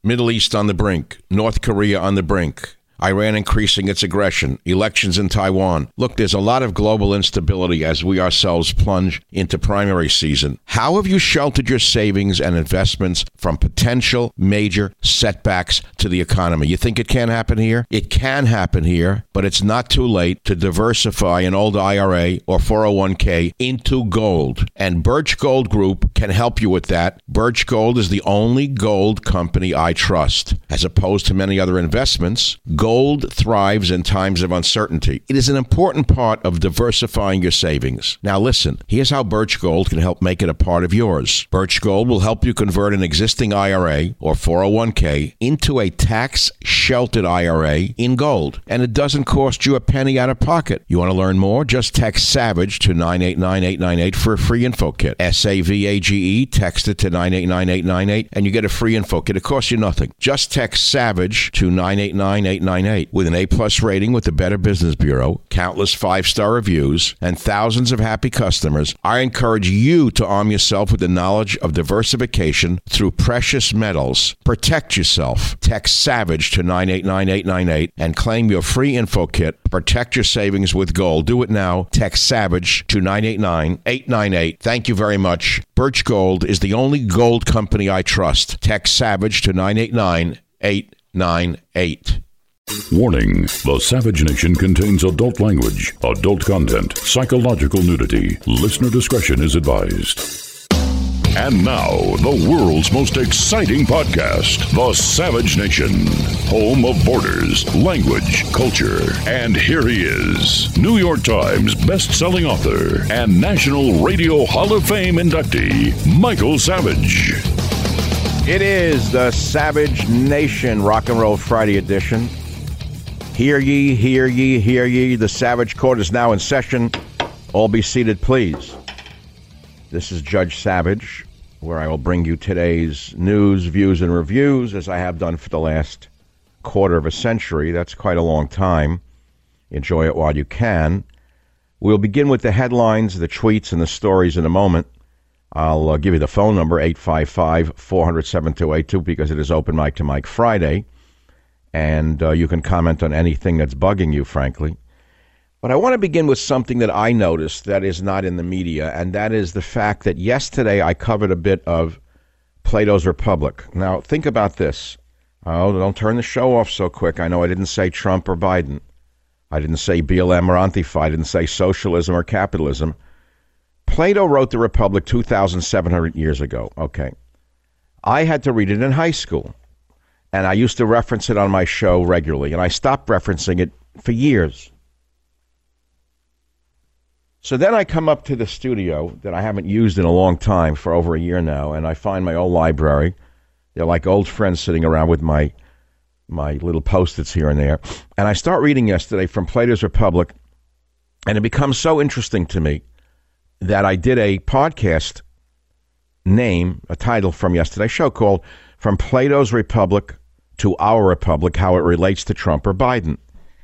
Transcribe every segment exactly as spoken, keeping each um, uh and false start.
Middle East on the brink. North Korea on the brink. Iran increasing its aggression, elections in Taiwan. Look, there's a lot of global instability as we ourselves plunge into primary season. How have you sheltered your savings and investments from potential major setbacks to the economy? You think it can't happen here? It can happen here, but it's not too late to diversify an old I R A or four oh one k into gold. And Birch Gold Group can help you with that. Birch Gold is the only gold company I trust. As opposed to many other investments, gold Gold thrives in times of uncertainty. It is an important part of diversifying your savings. Now listen, here's how Birch Gold can help make it a part of yours. Birch Gold will help you convert an existing I R A or four oh one k into a tax-sheltered I R A in gold. And it doesn't cost you a penny out of pocket. You want to learn more? Just text SAVAGE to nine eight nine eight nine eight for a free info kit. S A V A G E, text it to nine eight nine eight nine eight and you get a free info kit. It costs you nothing. Just text SAVAGE to nine eight nine eight nine eight. With an A-plus rating with the Better Business Bureau, countless five-star reviews, and thousands of happy customers, I encourage you to arm yourself with the knowledge of diversification through precious metals. Protect yourself. Text SAVAGE to nine eight nine eight nine eight and claim your free info kit. Protect your savings with gold. Do it now. Text SAVAGE to nine eight nine eight nine eight. Thank you very much. Birch Gold is the only gold company I trust. Text SAVAGE to nine eight nine eight nine eight. Warning, the Savage Nation contains adult language, adult content, psychological nudity. Listener discretion is advised. And now, the world's most exciting podcast, The Savage Nation, home of borders, language, culture. And here he is, New York Times best-selling author and National Radio Hall of Fame inductee, Michael Savage. It is the Savage Nation Rock and Roll Friday edition. Hear ye, hear ye, hear ye. The Savage Court is now in session. All be seated, please. This is Judge Savage, where I will bring you today's news, views, and reviews, as I have done for the last quarter of a century. That's quite a long time. Enjoy it while you can. We'll begin with the headlines, the tweets, and the stories in a moment. I'll uh, give you the phone number, eight five five, four hundred, seven two eight two, because it is Open Mic to Mike Friday. And uh, you can comment on anything that's bugging you, frankly. But I want to begin with something that I noticed that is not in the media, and that is the fact that yesterday I covered a bit of Plato's Republic. Now, think about this. Oh, don't turn the show off so quick. I know I didn't say Trump or Biden. I didn't say B L M or Antifa. I didn't say socialism or capitalism. Plato wrote the Republic two thousand seven hundred years ago. Okay. I had to read it in high school. And I used to reference it on my show regularly, and I stopped referencing it for years. So then I come up to the studio that I haven't used in a long time, for over a year now, and I find my old library. They're like old friends sitting around with my my little Post-its here and there. And I start reading yesterday from Plato's Republic, and it becomes so interesting to me that I did a podcast name, a title from yesterday's show called From Plato's Republic to Our Republic, How It Relates to Trump or Biden.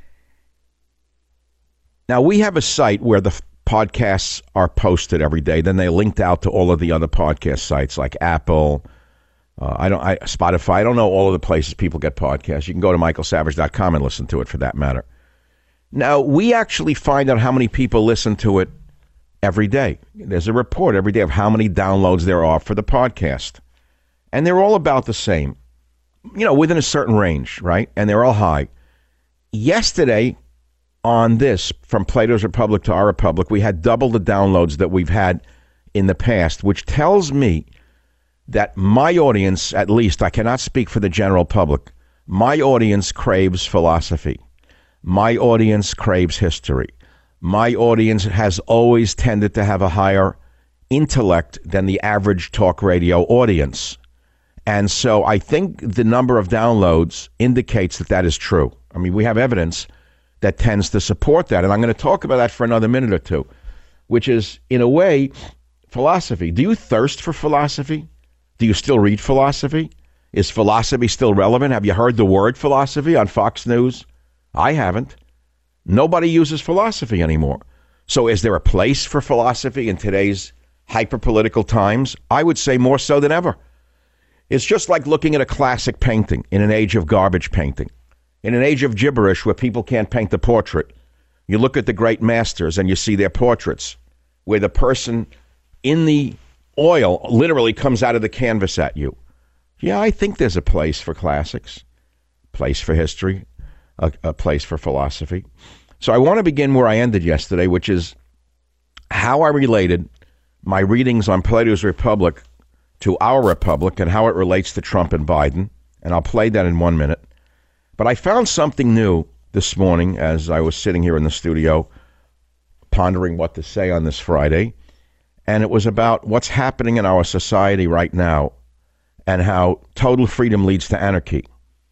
Now, we have a site where the f- podcasts are posted every day. Then they're linked out to all of the other podcast sites like Apple, uh, I don't, I, Spotify. I don't know all of the places people get podcasts. You can go to michael savage dot com and listen to it for that matter. Now, we actually find out how many people listen to it every day. There's a report every day of how many downloads there are for the podcast. And they're all about the same, you know, within a certain range, right? And they're all high. Yesterday, on this, From Plato's Republic to Our Republic, we had double the downloads that we've had in the past, which tells me that my audience, at least, I cannot speak for the general public, my audience craves philosophy. My audience craves history. My audience has always tended to have a higher intellect than the average talk radio audience. And so I think the number of downloads indicates that that is true. I mean, we have evidence that tends to support that. And I'm going to talk about that for another minute or two, which is, in a way, philosophy. Do you thirst for philosophy? Do you still read philosophy? Is philosophy still relevant? Have you heard the word philosophy on Fox News? I haven't. Nobody uses philosophy anymore. So is there a place for philosophy in today's hyper-political times? I would say more so than ever. It's just like looking at a classic painting in an age of garbage painting, in an age of gibberish where people can't paint the portrait. You look at the great masters and you see their portraits where the person in the oil literally comes out of the canvas at you. Yeah, I think there's a place for classics, a place for history, a, a place for philosophy. So I want to begin where I ended yesterday, which is how I related my readings on Plato's Republic to our Republic and how it relates to Trump and Biden. And I'll play that in one minute. But I found something new this morning as I was sitting here in the studio pondering what to say on this Friday. And it was about what's happening in our society right now and how total freedom leads to anarchy.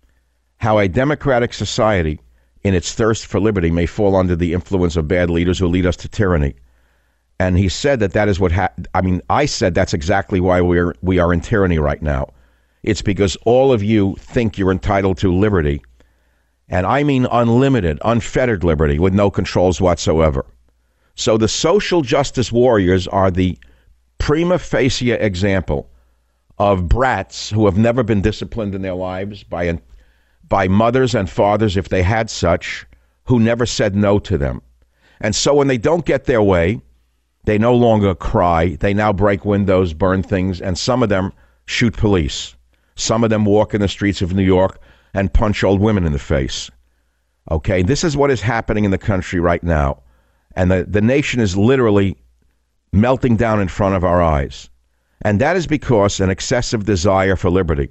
How a democratic society in its thirst for liberty may fall under the influence of bad leaders who lead us to tyranny. And he said that that is what ha- I mean, I said that's exactly why we're we are in tyranny right now. It's because all of you think you're entitled to liberty. And I mean unlimited, unfettered liberty with no controls whatsoever. So the social justice warriors are the prima facie example of brats who have never been disciplined in their lives by by mothers and fathers, if they had such, who never said no to them. And so when they don't get their way, they no longer cry. They now break windows, burn things, and some of them shoot police. Some of them walk in the streets of New York and punch old women in the face. Okay, this is what is happening in the country right now. And the, the nation is literally melting down in front of our eyes. And that is because an excessive desire for liberty.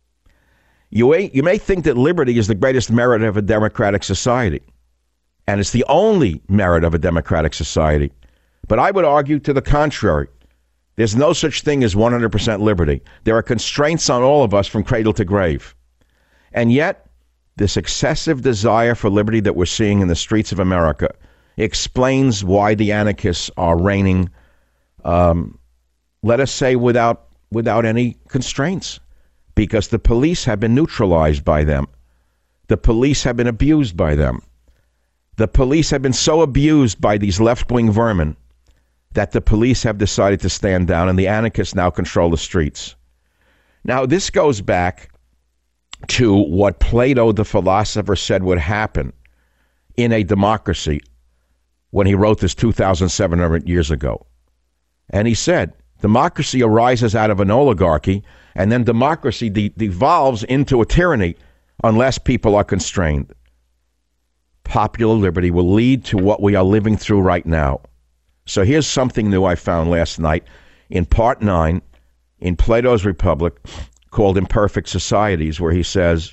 You may, you may think that liberty is the greatest merit of a democratic society. And it's the only merit of a democratic society. But I would argue to the contrary. There's no such thing as one hundred percent liberty. There are constraints on all of us from cradle to grave. And yet, this excessive desire for liberty that we're seeing in the streets of America explains why the anarchists are reigning, um, let us say, without without any constraints. Because the police have been neutralized by them. The police have been abused by them. The police have been so abused by these left-wing vermin that the police have decided to stand down and the anarchists now control the streets. Now, this goes back to what Plato, the philosopher, said would happen in a democracy when he wrote this two thousand seven hundred years ago. And he said, democracy arises out of an oligarchy, and then democracy de- devolves into a tyranny unless people are constrained. Popular liberty will lead to what we are living through right now. So here's something new I found last night in part nine in Plato's Republic called Imperfect Societies, where he says,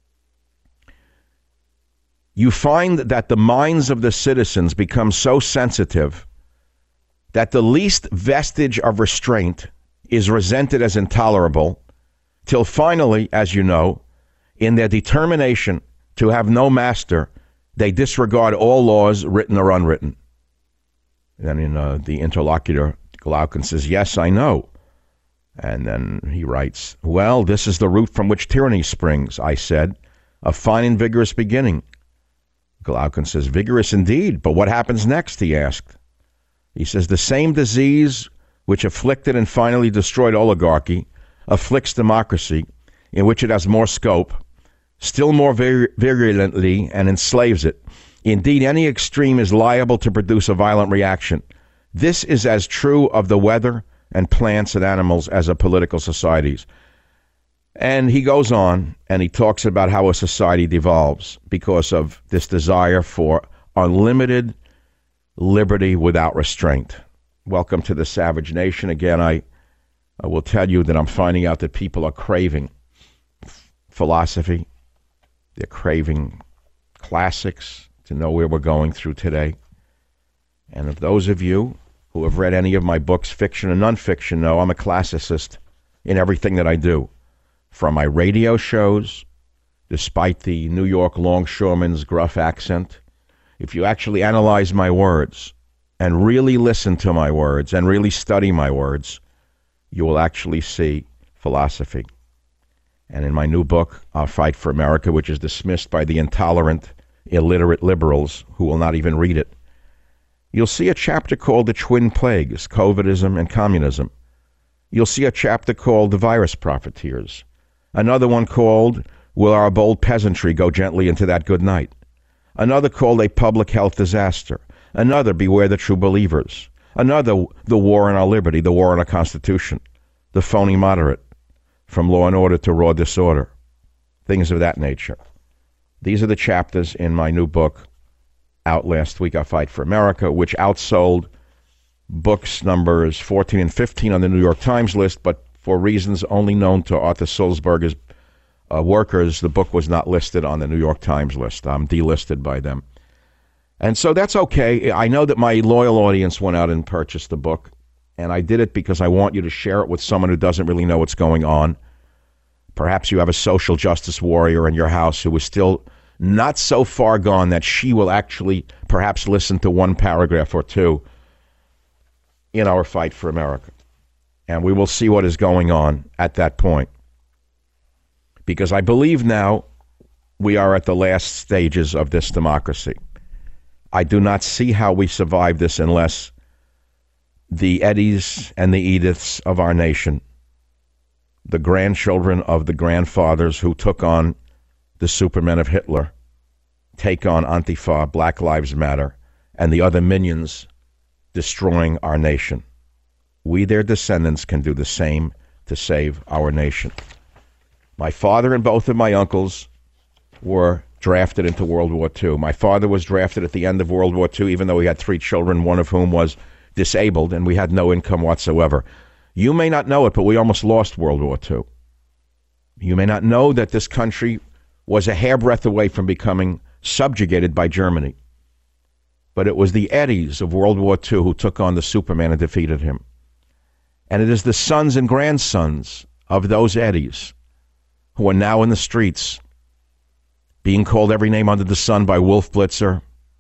you find that the minds of the citizens become so sensitive that the least vestige of restraint is resented as intolerable, till finally, as you know, in their determination to have no master, they disregard all laws, written or unwritten. And in uh, the interlocutor, Glaucon says, yes, I know. And then he writes, well, this is the root from which tyranny springs, I said, a fine and vigorous beginning. Glaucon says, vigorous indeed, but what happens next, he asked. He says, the same disease which afflicted and finally destroyed oligarchy afflicts democracy, in which it has more scope, still more vir- virulently, and enslaves it. Indeed, any extreme is liable to produce a violent reaction. This is as true of the weather and plants and animals as of political societies. And he goes on and he talks about how a society devolves because of this desire for unlimited liberty without restraint. Welcome to the savage nation. Again, I, I will tell you that I'm finding out that people are craving philosophy. They're craving classics to know where we're going through today. And if those of you who have read any of my books, fiction and nonfiction, know I'm a classicist in everything that I do. From my radio shows, despite the New York longshoreman's gruff accent, if you actually analyze my words and really listen to my words and really study my words, you will actually see philosophy. And in my new book, I'll Fight for America, which is dismissed by the intolerant, illiterate liberals who will not even read it, you'll see a chapter called The Twin Plagues, COVIDism and Communism. You'll see a chapter called The Virus Profiteers. Another one called, Will Our Bold Peasantry Go Gently Into That Good Night? Another called A Public Health Disaster. Another, Beware the True Believers. Another, The War on Our Liberty, the War on our Constitution. The Phony Moderate, From Law and Order to Raw Disorder. Things of that nature. These are the chapters in my new book, out last week, I Fight for America, which outsold books numbers fourteen and fifteen on the New York Times list, but for reasons only known to Arthur Sulzberger's uh, workers, the book was not listed on the New York Times list. I'm delisted by them. And so that's okay. I know that my loyal audience went out and purchased the book, and I did it because I want you to share it with someone who doesn't really know what's going on. Perhaps you have a social justice warrior in your house who is still not so far gone that she will actually perhaps listen to one paragraph or two in our fight for America. And we will see what is going on at that point. Because I believe now we are at the last stages of this democracy. I do not see how we survive this unless the Eddies and the Ediths of our nation, the grandchildren of the grandfathers who took on the Supermen of Hitler, take on Antifa, Black Lives Matter, and the other minions destroying our nation. We, their descendants, can do the same to save our nation. My father and both of my uncles were drafted into World War Two. My father was drafted at the end of World War Two, even though he had three children, one of whom was disabled, and we had no income whatsoever. You may not know it, but we almost lost World War Two. You may not know that this country was a hairbreadth away from becoming subjugated by Germany. But it was the Eddies of World War Two who took on the Superman and defeated him. And it is the sons and grandsons of those Eddies who are now in the streets being called every name under the sun by Wolf Blitzer,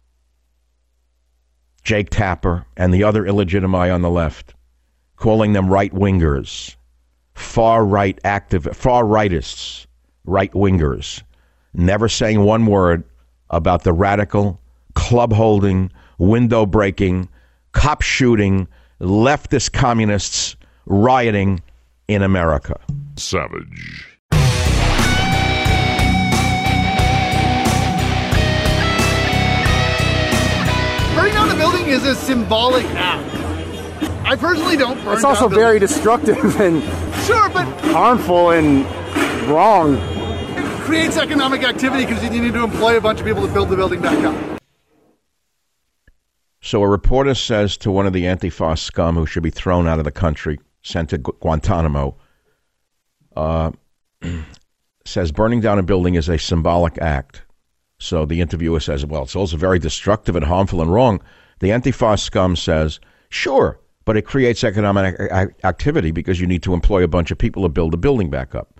Jake Tapper, and the other illegitimi on the left, calling them right-wingers, far-right active, far-rightists, right-wingers, never saying one word about the radical, club-holding, window-breaking, cop-shooting, leftist communists rioting in America. Savage. Burning down the building is a symbolic act. I personally don't burn It's also down very buildings. destructive and Sure, but harmful and wrong. it creates economic activity because you need to employ a bunch of people to build the building back up. So a reporter says to one of the Antifa scum who should be thrown out of the country, sent to Gu- Guantanamo, uh, says burning down a building is a symbolic act. So the interviewer says, well, it's also very destructive and harmful and wrong. The Antifa scum says, sure, but it creates economic a- activity because you need to employ a bunch of people to build the building back up.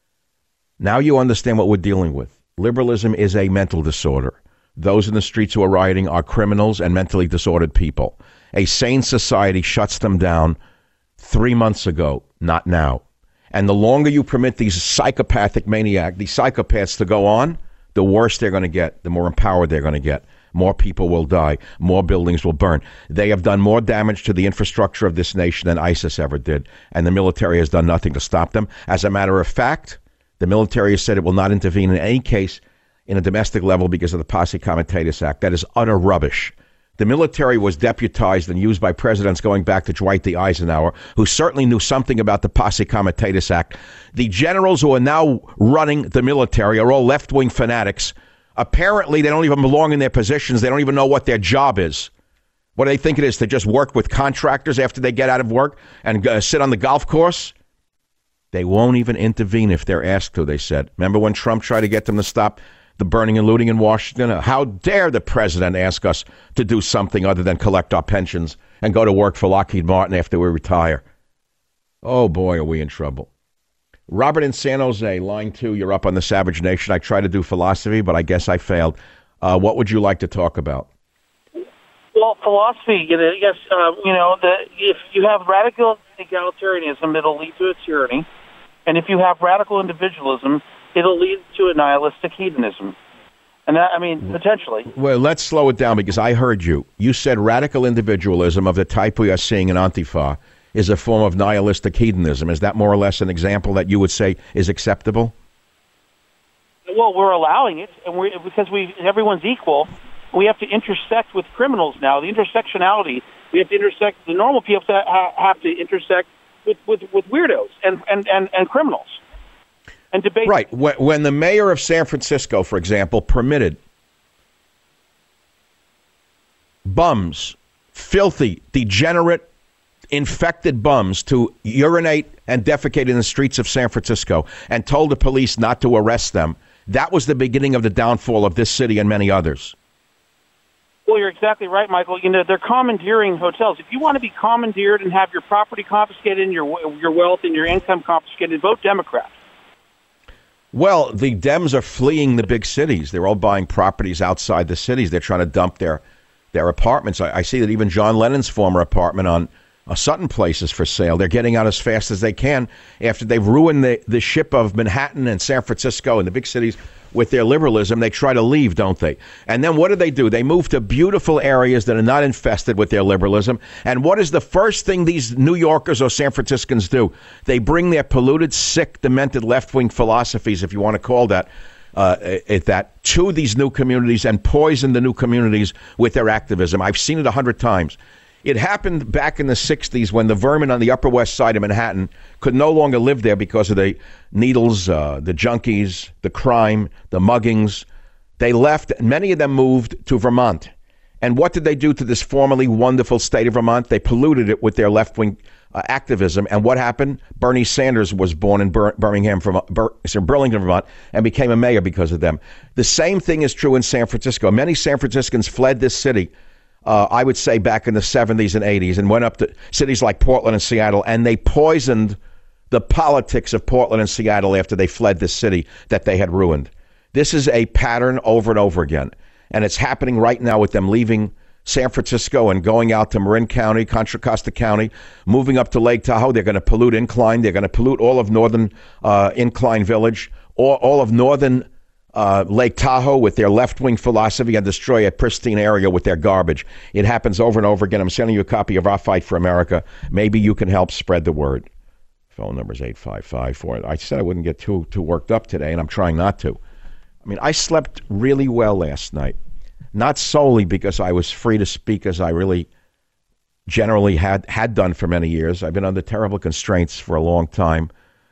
Now you understand what we're dealing with. Liberalism is a mental disorder. Those in the streets who are rioting are criminals and mentally disordered people. A sane society shuts them down three months ago, not now. And the longer you permit these psychopathic maniacs, these psychopaths to go on, the worse they're going to get, the more empowered they're going to get. More people will die. More buildings will burn. They have done more damage to the infrastructure of this nation than ISIS ever did, and the military has done nothing to stop them. As a matter of fact, the military has said it will not intervene in any case in a domestic level because of the Posse Comitatus Act. That is utter rubbish. The military was deputized and used by presidents going back to Dwight D. Eisenhower, who certainly knew something about the Posse Comitatus Act. The generals who are now running the military are all left-wing fanatics. Apparently, they don't even belong in their positions. They don't even know what their job is. What do they think it is, to just work with contractors after they get out of work and uh, sit on the golf course? They won't even intervene if they're asked to, they said. Remember when Trump tried to get them to stop the burning and looting in Washington? How dare the president ask us to do something other than collect our pensions and go to work for Lockheed Martin after we retire? Oh, boy, are we in trouble. Robert in San Jose, line two, you're up on the Savage Nation. I tried to do philosophy, but I guess I failed. Uh, what would you like to talk about? Well, philosophy, you know, yes, uh, you know, the, if you have radical egalitarianism, it'll lead to a tyranny. And if you have radical individualism, it'll lead to a nihilistic hedonism. And that, I mean, potentially. Well, let's slow it down because I heard you. You said radical individualism of the type we are seeing in Antifa is a form of nihilistic hedonism. Is that more or less an example that you would say is acceptable? Well, we're allowing it, and we because we everyone's equal. We have to intersect with criminals now. The intersectionality, we have to intersect. The normal people have to intersect with, with, with weirdos and, and, and, and criminals and debate. Right. When the mayor of San Francisco, for example, permitted bums, filthy, degenerate, infected bums to urinate and defecate in the streets of San Francisco and told the police not to arrest them, that was the beginning of the downfall of this city and many others. Well, you're exactly right, Michael. You know, they're commandeering hotels. If you want to be commandeered and have your property confiscated and your your wealth and your income confiscated, vote Democrat. Well, the Dems are fleeing the big cities. They're all buying properties outside the cities. They're trying to dump their their apartments. I, I see that even John Lennon's former apartment on uh, Sutton Place is for sale. They're getting out as fast as they can after they've ruined the, the ship of Manhattan and San Francisco and the big cities with their liberalism. They try to leave, don't they? And then what do they do? They move to beautiful areas that are not infested with their liberalism. And what is the first thing these New Yorkers or San Franciscans do? They bring their polluted, sick, demented left-wing philosophies, if you want to call that, uh, it, that to these new communities and poison the new communities with their activism. I've seen it a hundred times. It happened back in the sixties when the vermin on the Upper West Side of Manhattan could no longer live there because of the needles, uh, the junkies, the crime, the muggings. They left. Many of them moved to Vermont. And what did they do to this formerly wonderful state of Vermont? They polluted it with their left-wing uh, activism. And what happened? Bernie Sanders was born in Bir- Birmingham, from Bur- Burlington, Vermont, and became a mayor because of them. The same thing is true in San Francisco. Many San Franciscans fled this city. Uh, I would say back in the seventies and eighties and went up to cities like Portland and Seattle, and they poisoned the politics of Portland and Seattle after they fled this city that they had ruined. This is a pattern over and over again, and it's happening right now with them leaving San Francisco and going out to Marin County, Contra Costa County, moving up to Lake Tahoe. They're going to pollute Incline. They're going to pollute all of northern uh, Incline Village, all, all of northern Uh, Lake Tahoe with their left-wing philosophy and destroy a pristine area with their garbage. It happens over and over again. I'm sending you a copy of Our Fight for America. Maybe you can help spread the word. Phone number is eight five five four. I said I wouldn't get too too worked up today, and I'm trying not to. I mean, I slept really well last night, not solely because I was free to speak as I really generally had, had done for many years. I've been under terrible constraints for a long time.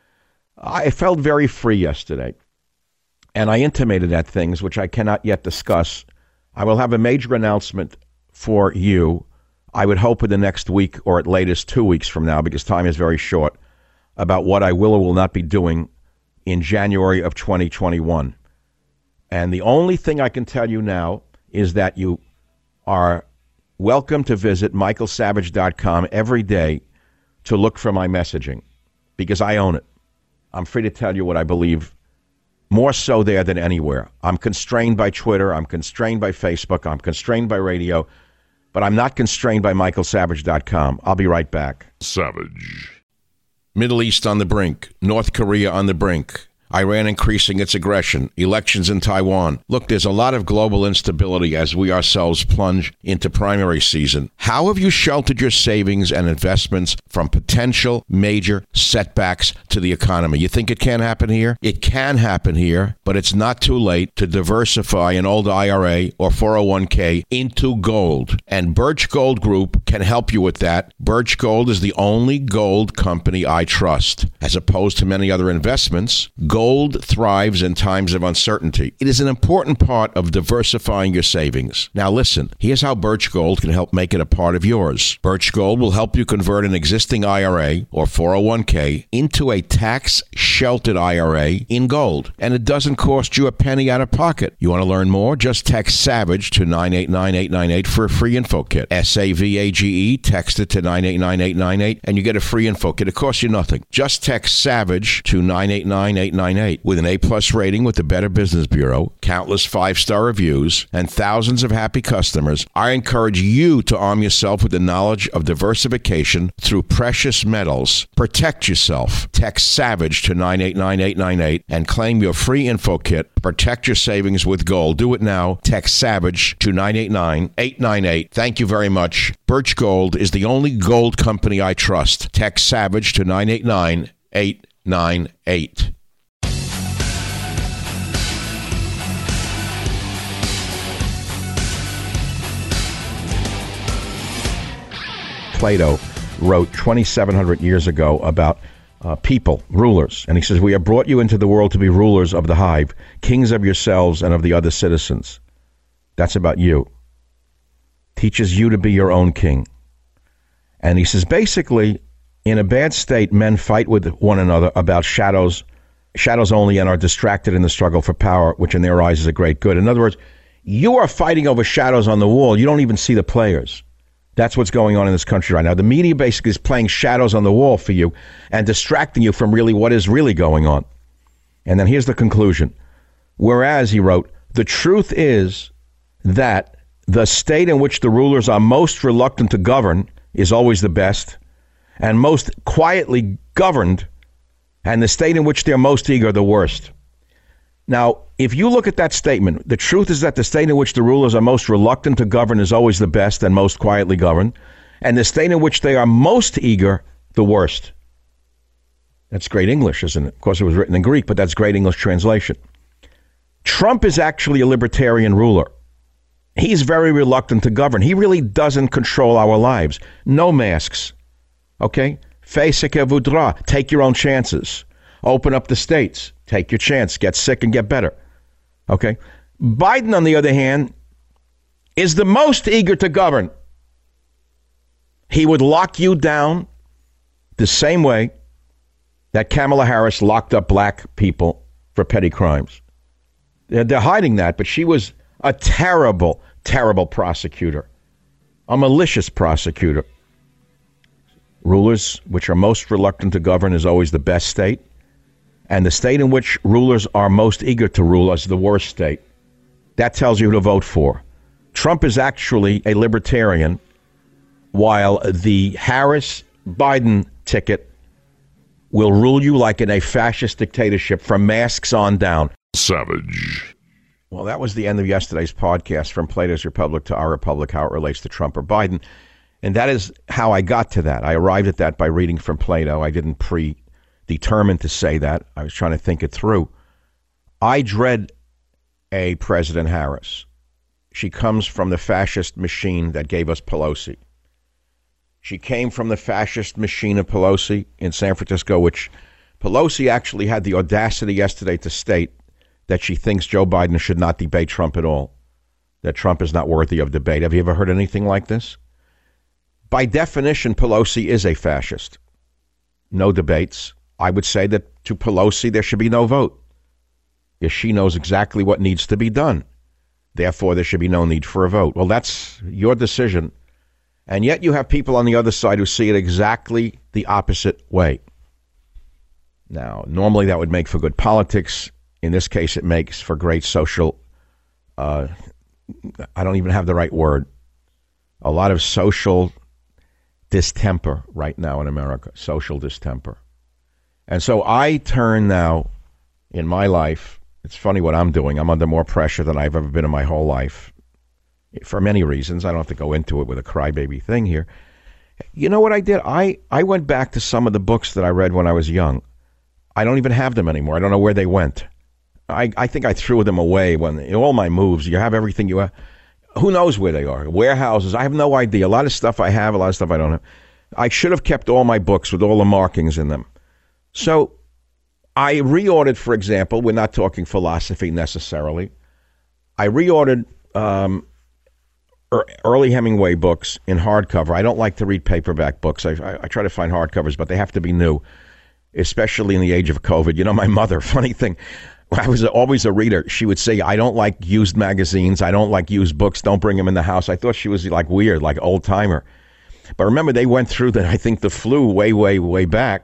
I felt very free yesterday. And I intimated at things which I cannot yet discuss. I will have a major announcement for you, I would hope in the next week or at latest two weeks from now, because time is very short, about what I will or will not be doing in January of twenty twenty-one. And the only thing I can tell you now is that you are welcome to visit michael savage dot com every day to look for my messaging, because I own it. I'm free to tell you what I believe, more so there than anywhere. I'm constrained by Twitter. I'm constrained by Facebook. I'm constrained by radio. But I'm not constrained by michael savage dot com. I'll be right back. Savage. Middle East on the brink. North Korea on the brink. Iran increasing its aggression. Elections in Taiwan. Look, there's a lot of global instability as we ourselves plunge into primary season. How have you sheltered your savings and investments from potential major setbacks to the economy? You think it can happen here? It can happen here, but it's not too late to diversify an old I R A or four oh one k into gold. And Birch Gold Group can help you with that. Birch Gold is the only gold company I trust. As opposed to many other investments, gold Gold thrives in times of uncertainty. It is an important part of diversifying your savings. Now listen, here's how Birch Gold can help make it a part of yours. Birch Gold will help you convert an existing I R A or four oh one k into a tax-sheltered I R A in gold. And it doesn't cost you a penny out of pocket. You want to learn more? Just text SAVAGE to nine eight nine eight nine eight for a free info kit. S A V A G E, text it to nine eight nine eight nine eight, and you get a free info kit. It costs you nothing. Just text SAVAGE to nine eight nine eight nine nine eight. With an A-plus rating with the Better Business Bureau, countless five-star reviews, and thousands of happy customers, I encourage you to arm yourself with the knowledge of diversification through precious metals. Protect yourself. Text SAVAGE to nine eight nine eight nine eight and claim your free info kit. Protect your savings with gold. Do it now. Text SAVAGE to nine eight nine eight nine eight. Thank you very much. Birch Gold is the only gold company I trust. Text SAVAGE to nine eight nine eight nine eight. Plato wrote twenty-seven hundred years ago about uh, people, rulers. And he says, we have brought you into the world to be rulers of the hive, kings of yourselves and of the other citizens. That's about you. Teaches you to be your own king. And he says, basically, in a bad state, men fight with one another about shadows, shadows only, and are distracted in the struggle for power, which in their eyes is a great good. In other words, you are fighting over shadows on the wall. You don't even see the players. That's what's going on in this country right now. The media basically is playing shadows on the wall for you and distracting you from really what is really going on. And then here's the conclusion. Whereas, he wrote, the truth is that the state in which the rulers are most reluctant to govern is always the best, and most quietly governed, and the state in which they're most eager, the worst. Now, if you look at that statement, the truth is that the state in which the rulers are most reluctant to govern is always the best and most quietly governed, and the state in which they are most eager, the worst. That's great English, isn't it? Of course, it was written in Greek, but that's great English translation. Trump is actually a libertarian ruler. He's very reluctant to govern. He really doesn't control our lives. No masks. Okay? Fais ce que voudra. Take your own chances. Open up the states. Take your chance. Get sick and get better. Okay? Biden, on the other hand, is the most eager to govern. He would lock you down the same way that Kamala Harris locked up black people for petty crimes. They're, they're hiding that, but she was a terrible, terrible prosecutor. A malicious prosecutor. Rulers which are most reluctant to govern is always the best state. And the state in which rulers are most eager to rule is the worst state. That tells you who to vote for. Trump is actually a libertarian, while the Harris-Biden ticket will rule you like in a fascist dictatorship from masks on down. Savage. Well, that was the end of yesterday's podcast, From Plato's Republic to Our Republic, how it relates to Trump or Biden. And that is how I got to that. I arrived at that by reading from Plato. I didn't predetermine to say that. I was trying to think it through. I dread a President Harris. She comes from the fascist machine that gave us Pelosi. She came from the fascist machine of Pelosi in San Francisco, which Pelosi actually had the audacity yesterday to state that she thinks Joe Biden should not debate Trump at all, that Trump is not worthy of debate. Have you ever heard anything like this? By definition, Pelosi is a fascist. No debates. I would say that to Pelosi, there should be no vote. Yes, she knows exactly what needs to be done. Therefore, there should be no need for a vote. Well, that's your decision. And yet you have people on the other side who see it exactly the opposite way. Now, normally that would make for good politics. In this case, it makes for great social, uh, I don't even have the right word, a lot of social distemper right now in America, social distemper. And so I turn now in my life, it's funny what I'm doing, I'm under more pressure than I've ever been in my whole life, for many reasons. I don't have to go into it with a crybaby thing here. You know what I did? I, I went back to some of the books that I read when I was young. I don't even have them anymore. I don't know where they went. I, I think I threw them away when in all my moves. You have everything you have. Who knows where they are? Warehouses. I have no idea. A lot of stuff I have, a lot of stuff I don't have. I should have kept all my books with all the markings in them. So I reordered, for example, we're not talking philosophy necessarily. I reordered um, early Hemingway books in hardcover. I don't like to read paperback books. I, I, I try to find hardcovers, but they have to be new, especially in the age of COVID. You know, my mother, funny thing, I was always a reader. She would say, I don't like used magazines. I don't like used books. Don't bring them in the house. I thought she was like weird, like old timer. But remember, they went through the, I think the flu way, way, way back.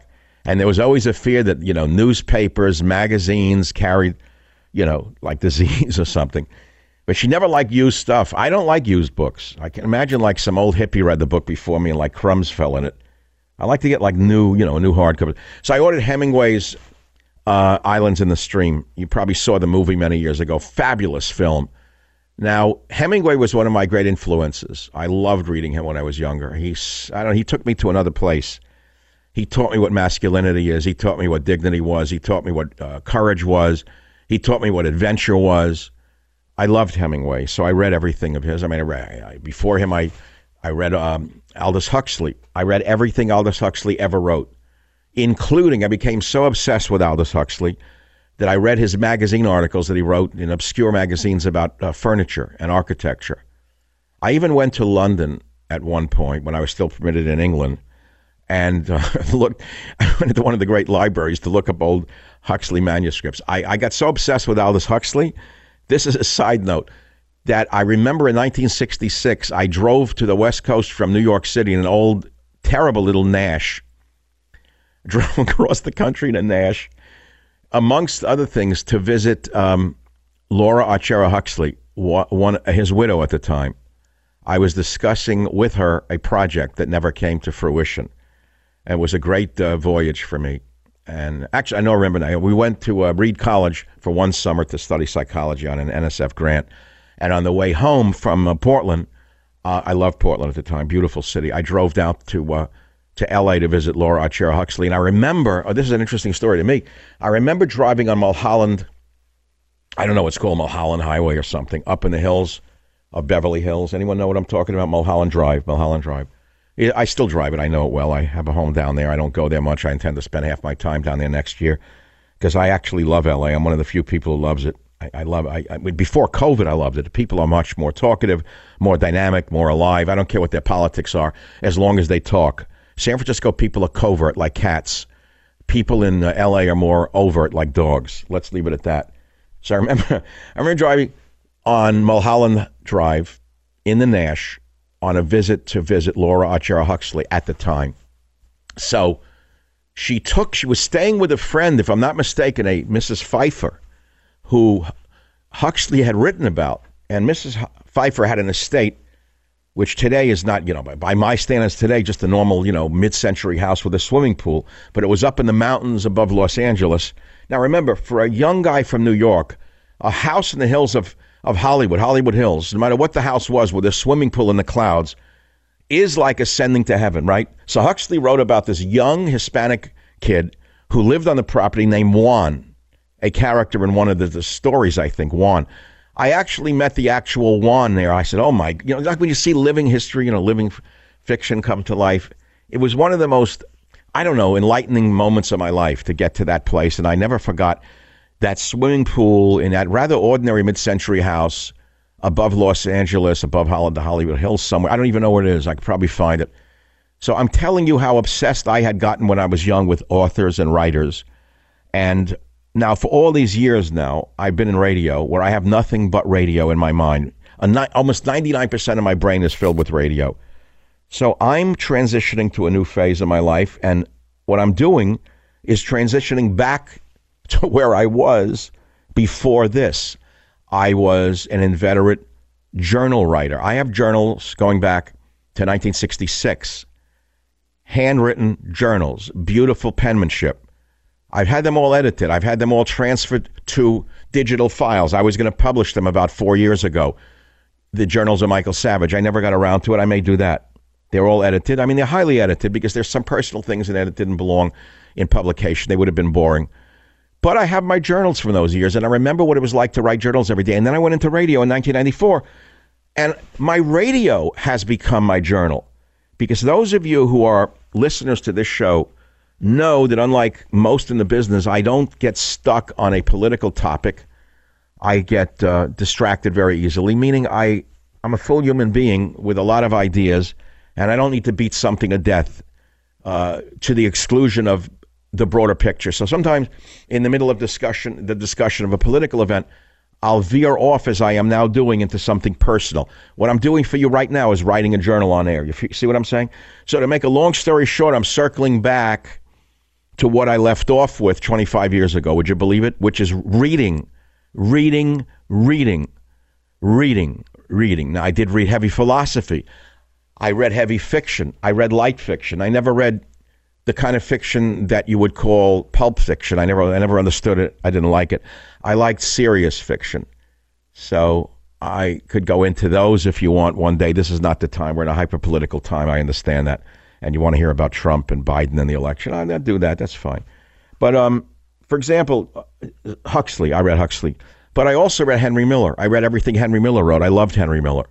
And there was always a fear that, you know, newspapers, magazines carried, you know, like disease or something. But she never liked used stuff. I don't like used books. I can imagine like some old hippie read the book before me and like crumbs fell in it. I like to get like new, you know, new hardcover. So I ordered Hemingway's uh, Islands in the Stream. You probably saw the movie many years ago. Fabulous film. Now, Hemingway was one of my great influences. I loved reading him when I was younger. He's, I don't know, he took me to another place. He taught me what masculinity is. He taught me what dignity was. He taught me what uh, courage was. He taught me what adventure was. I loved Hemingway, so I read everything of his. I mean, I read, I, before him, I I read um, Aldous Huxley. I read everything Aldous Huxley ever wrote, including, I became so obsessed with Aldous Huxley that I read his magazine articles that he wrote in obscure magazines about uh, furniture and architecture. I even went to London at one point when I was still permitted in England, and uh, looked, I went into one of the great libraries to look up old Huxley manuscripts. I, I got so obsessed with Aldous Huxley. This is a side note that I remember in nineteen sixty-six, I drove to the West Coast from New York City in an old, terrible little Nash. Drove across the country in a Nash, amongst other things, to visit um, Laura Archera Huxley, one, his widow at the time. I was discussing with her a project that never came to fruition. And it was a great uh, voyage for me. And actually, I know, I remember now, we went to uh, Reed College for one summer to study psychology on an N S F grant. And on the way home from uh, Portland, uh, I loved Portland at the time, beautiful city. I drove down to uh, to L A to visit Laura Archera Huxley. And I remember, oh, this is an interesting story to me. I remember driving on Mulholland, I don't know what's called, Mulholland Highway or something, up in the hills of Beverly Hills. Anyone know what I'm talking about? Mulholland Drive, Mulholland Drive. I still drive it. I know it well. I have a home down there. I don't go there much. I intend to spend half my time down there next year because I actually love L A. I'm one of the few people who loves it. I, I love it. I, I, before COVID, I loved it. The people are much more talkative, more dynamic, more alive. I don't care what their politics are as long as they talk. San Francisco people are covert like cats. People in uh, L A are more overt like dogs. Let's leave it at that. So I remember, I remember driving on Mulholland Drive in the Nash on a visit to visit Laura Archera Huxley at the time. So she took, she was staying with a friend, if I'm not mistaken, a Missus Pfeiffer, who Huxley had written about. And Missus Pfeiffer had an estate, which today is not, you know, by, by my standards today, just a normal, you know, mid-century house with a swimming pool. But it was up in the mountains above Los Angeles. Now remember, for a young guy from New York, a house in the hills of of Hollywood, Hollywood Hills, no matter what the house was with a swimming pool in the clouds, is like ascending to heaven, right? So Huxley wrote about this young Hispanic kid who lived on the property named Juan, a character in one of the, the stories, I think, Juan. I actually met the actual Juan there. I said, oh my, you know, like when you see living history, you know, living f- fiction come to life. It was one of the most, I don't know, enlightening moments of my life to get to that place. And I never forgot that swimming pool in that rather ordinary mid-century house above Los Angeles, above the Hollywood Hills somewhere. I don't even know where it is. I could probably find it. So I'm telling you how obsessed I had gotten when I was young with authors and writers. And now for all these years now, I've been in radio where I have nothing but radio in my mind. A ni- almost ninety-nine percent of my brain is filled with radio. So I'm transitioning to a new phase of my life. And what I'm doing is transitioning back to where I was before this. I was an inveterate journal writer. I have journals going back to nineteen sixty-six. Handwritten journals, beautiful penmanship. I've had them all edited. I've had them all transferred to digital files. I was going to publish them about four years ago. The journals of Michael Savage. I never got around to it. I may do that. They're all edited. I mean, they're highly edited because there's some personal things in it that didn't belong in publication. They would have been boring. But I have my journals from those years, and I remember what it was like to write journals every day. And then I went into radio in nineteen ninety-four, and my radio has become my journal. Because those of you who are listeners to this show know that unlike most in the business, I don't get stuck on a political topic. I get uh, distracted very easily, meaning I, I'm a full human being with a lot of ideas, and I don't need to beat something to death uh, to the exclusion of the broader picture. So sometimes in the middle of discussion, the discussion of a political event, I'll veer off, as I am now doing, into something personal. What I'm doing for you right now is writing a journal on air. You see what I'm saying? So to make a long story short, I'm circling back to what I left off with twenty-five years ago. Would you believe it? Which is reading, reading, reading, reading, reading. Now, I did read heavy philosophy. I read heavy fiction. I read light fiction. I never read the kind of fiction that you would call pulp fiction. I never, I never understood it. I didn't like it. I liked serious fiction. So I could go into those if you want one day. This is not the time. We're in a hyper-political time. I understand that. And you want to hear about Trump and Biden and the election. I'll do that. That's fine. But, um, for example, Huxley. I read Huxley. But I also read Henry Miller. I read everything Henry Miller wrote. I loved Henry Miller.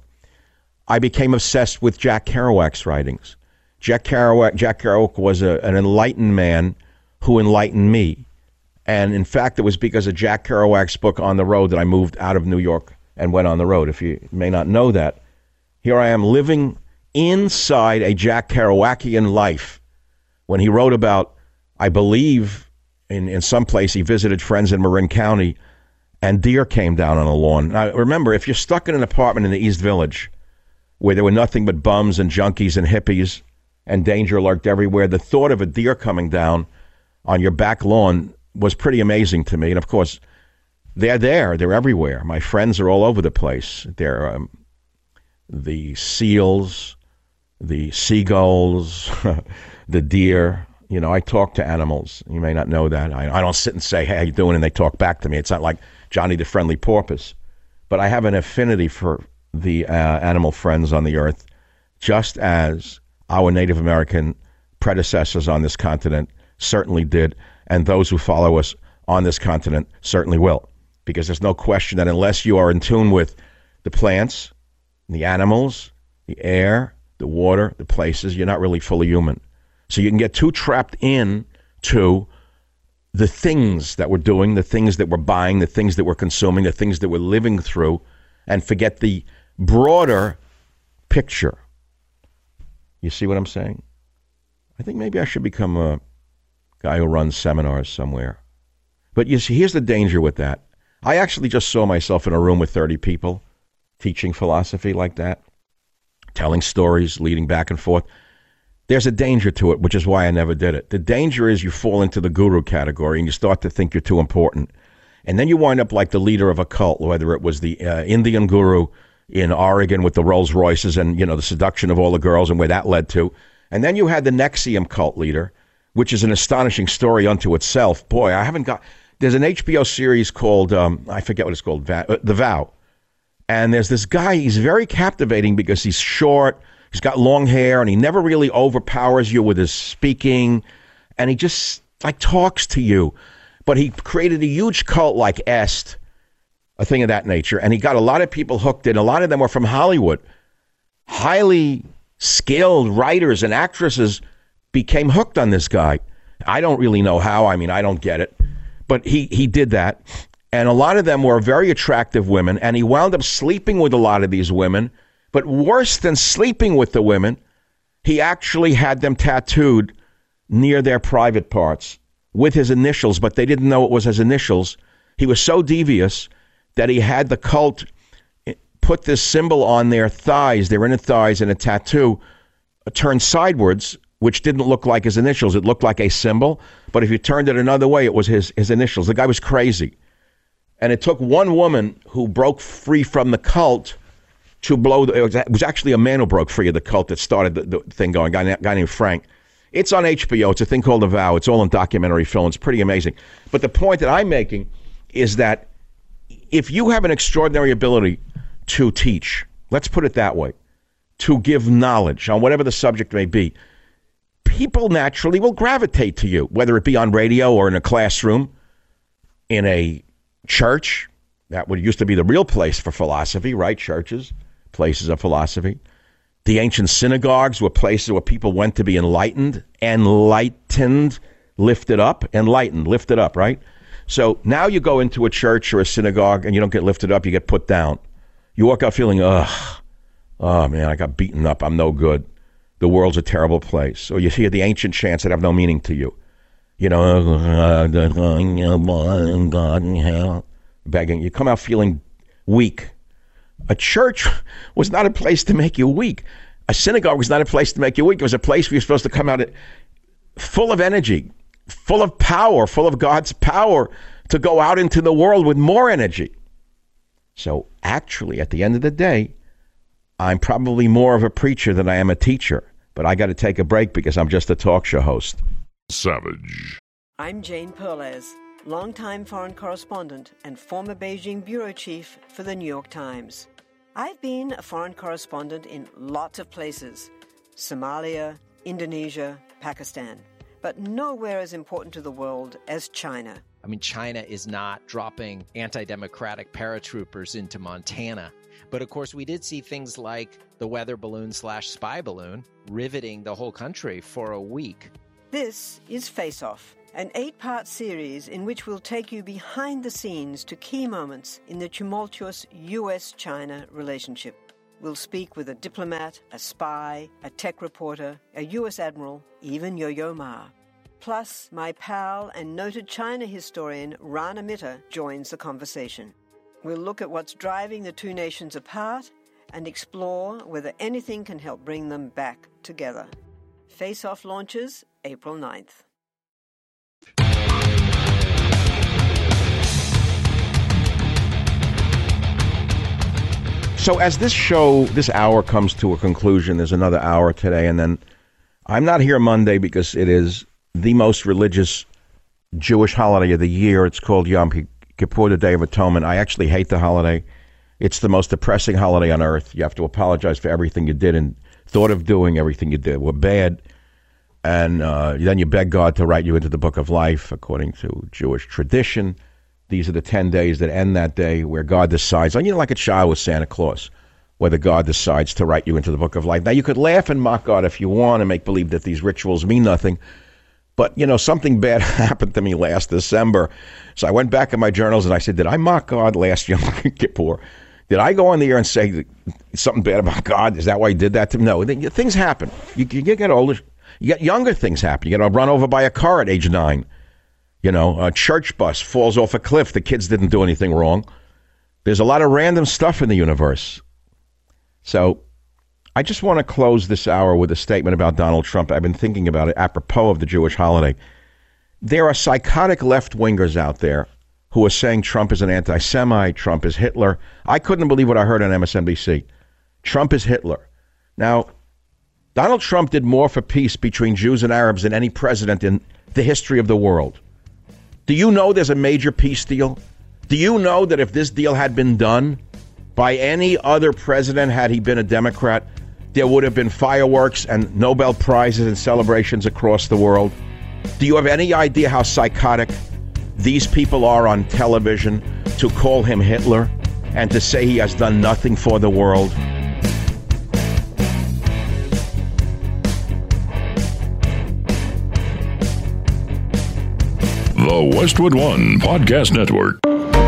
I became obsessed with Jack Kerouac's writings. Jack Kerouac, Jack Kerouac was a, an enlightened man who enlightened me. And in fact, it was because of Jack Kerouac's book On the Road that I moved out of New York and went on the road. If you may not know that, here I am living inside a Jack Kerouacian life. When he wrote about, I believe, in, in some place he visited friends in Marin County, and deer came down on a lawn. Now, remember, if you're stuck in an apartment in the East Village where there were nothing but bums and junkies and hippies and danger lurked everywhere, the thought of a deer coming down on your back lawn was pretty amazing to me. And of course, they're there. They're everywhere. My friends are all over the place. They're um, the seals, the seagulls, the deer. You know, I talk to animals. You may not know that. I, I don't sit and say, hey, how you doing? And they talk back to me. It's not like Johnny the Friendly Porpoise. But I have an affinity for the uh, animal friends on the earth, just as our Native American predecessors on this continent certainly did, and those who follow us on this continent certainly will. Because there's no question that unless you are in tune with the plants, the animals, the air, the water, the places, you're not really fully human. So you can get too trapped in to the things that we're doing, the things that we're buying, the things that we're consuming, the things that we're living through, and forget the broader picture. You see what I'm saying? I think maybe I should become a guy who runs seminars somewhere. But you see, here's the danger with that. I actually just saw myself in a room with thirty people teaching philosophy like that, telling stories, leading back and forth. There's a danger to it, which is why I never did it. The danger is you fall into the guru category and you start to think you're too important. And then you wind up like the leader of a cult, whether it was the uh, Indian guru in Oregon with the Rolls Royces and, you know, the seduction of all the girls and where that led to. And then you had the N X I V M cult leader, which is an astonishing story unto itself. Boy, I haven't got... There's an H B O series called, um, I forget what it's called, Va- uh, The Vow. And there's this guy, he's very captivating because he's short, he's got long hair, and he never really overpowers you with his speaking. And he just, like, talks to you. But he created a huge cult like Est, a thing of that nature. And he got a lot of people hooked in. A lot of them were from Hollywood. Highly skilled writers and actresses became hooked on this guy. I don't really know how. I mean, I don't get it. But he, he did that. And a lot of them were very attractive women. And he wound up sleeping with a lot of these women. But worse than sleeping with the women, he actually had them tattooed near their private parts with his initials, but they didn't know it was his initials. He was so devious that he had the cult put this symbol on their thighs, their inner thighs, in a tattoo turned sidewards, which didn't look like his initials. It looked like a symbol, but if you turned it another way, it was his, his initials. The guy was crazy. And it took one woman who broke free from the cult to blow, the, it was actually a man who broke free of the cult that started the, the thing going, a guy, guy named Frank. It's on H B O. It's a thing called The Vow. It's all in documentary film. It's pretty amazing. But the point that I'm making is that if you have an extraordinary ability to teach, let's put it that way, to give knowledge on whatever the subject may be, people naturally will gravitate to you, whether it be on radio or in a classroom, in a church. That would used to be the real place for philosophy, right? Churches, places of philosophy. The ancient synagogues were places where people went to be enlightened, enlightened, lifted up, enlightened, lifted up, right? So now you go into a church or a synagogue and you don't get lifted up, you get put down. You walk out feeling, ugh, oh man, I got beaten up, I'm no good. The world's a terrible place. Or you hear the ancient chants that have no meaning to you. You know, God in hell, begging. You come out feeling weak. A church was not a place to make you weak. A synagogue was not a place to make you weak. It was a place where you're supposed to come out full of energy, full of power, full of God's power to go out into the world with more energy. So actually, at the end of the day, I'm probably more of a preacher than I am a teacher. But I got to take a break because I'm just a talk show host. Savage. I'm Jane Perlez, longtime foreign correspondent and former Beijing bureau chief for the New York Times. I've been a foreign correspondent in lots of places: Somalia, Indonesia, Pakistan, but nowhere as important to the world as China. I mean, China is not dropping anti-democratic paratroopers into Montana. But of course, we did see things like the weather balloon slash spy balloon riveting the whole country for a week. This is Face Off, an eight-part series in which we'll take you behind the scenes to key moments in the tumultuous U S China relationship. We'll speak with a diplomat, a spy, a tech reporter, a U S admiral, even Yo-Yo Ma. Plus, my pal and noted China historian Rana Mitter joins the conversation. We'll look at what's driving the two nations apart and explore whether anything can help bring them back together. Face Off launches April ninth. So as this show, this hour comes to a conclusion, there's another hour today, and then I'm not here Monday because it is the most religious Jewish holiday of the year. It's called Yom Kippur, the Day of Atonement. I actually hate the holiday. It's the most depressing holiday on earth. You have to apologize for everything you did and thought of doing. Everything you did were bad. And uh, then you beg God to write you into the book of life, according to Jewish tradition. These are the ten days that end that day where God decides, you know, like a child with Santa Claus, whether God decides to write you into the book of life. Now, you could laugh and mock God if you want and make believe that these rituals mean nothing. But, you know, something bad happened to me last December. So I went back in my journals and I said, did I mock God last Yom Kippur? Did I go on the air and say something bad about God? Is that why he did that to me? No, things happen. You, you get older. You get younger things happen. You get run over by a car at age nine. You know, a church bus falls off a cliff. The kids didn't do anything wrong. There's a lot of random stuff in the universe. So I just want to close this hour with a statement about Donald Trump. I've been thinking about it apropos of the Jewish holiday. There are psychotic left-wingers out there who are saying Trump is an anti-Semite, Trump is Hitler. I couldn't believe what I heard on M S N B C. Trump is Hitler. Now, Donald Trump did more for peace between Jews and Arabs than any president in the history of the world. Do you know there's a major peace deal? Do you know that if this deal had been done by any other president, had he been a Democrat, there would have been fireworks and Nobel Prizes and celebrations across the world? Do you have any idea how psychotic these people are on television to call him Hitler and to say he has done nothing for the world? The Westwood One Podcast Network.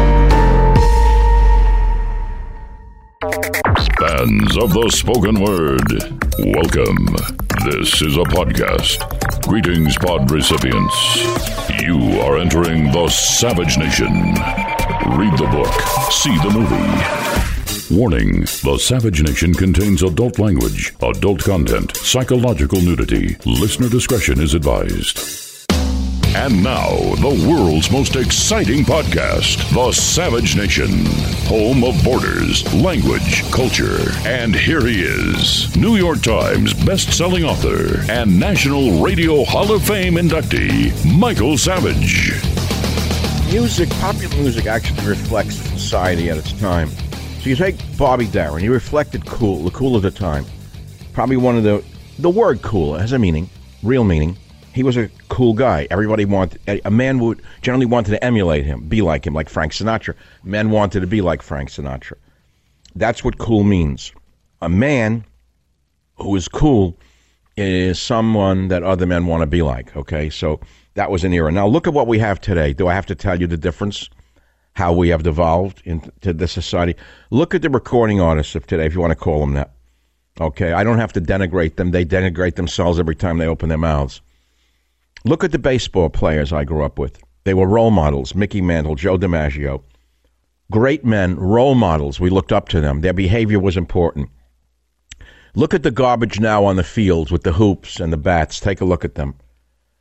Fans of the spoken word, welcome. This is a podcast. Greetings, pod recipients. You are entering the Savage Nation. Read the book, see the movie. Warning, the Savage Nation contains adult language, adult content, psychological nudity. Listener discretion is advised. And now, the world's most exciting podcast, The Savage Nation, home of borders, language, culture. And here he is, New York Times best-selling author and National Radio Hall of Fame inductee, Michael Savage. Music, popular music actually reflects society at its time. So you take Bobby Darin, he reflected cool, the cool of the time. Probably one of the, the word cool has a meaning, real meaning. He was a cool guy. Everybody wanted, a man would generally wanted to emulate him, be like him, like Frank Sinatra. Men wanted to be like Frank Sinatra. That's what cool means. A man who is cool is someone that other men want to be like, okay? So that was an era. Now look at what we have today. Do I have to tell you the difference? How we have devolved into this society? Look at the recording artists of today, if you want to call them that. Okay, I don't have to denigrate them. They denigrate themselves every time they open their mouths. Look at the baseball players I grew up with. They were role models. Mickey Mantle, Joe DiMaggio. Great men, role models. We looked up to them. Their behavior was important. Look at the garbage now on the fields with the hoops and the bats. Take a look at them.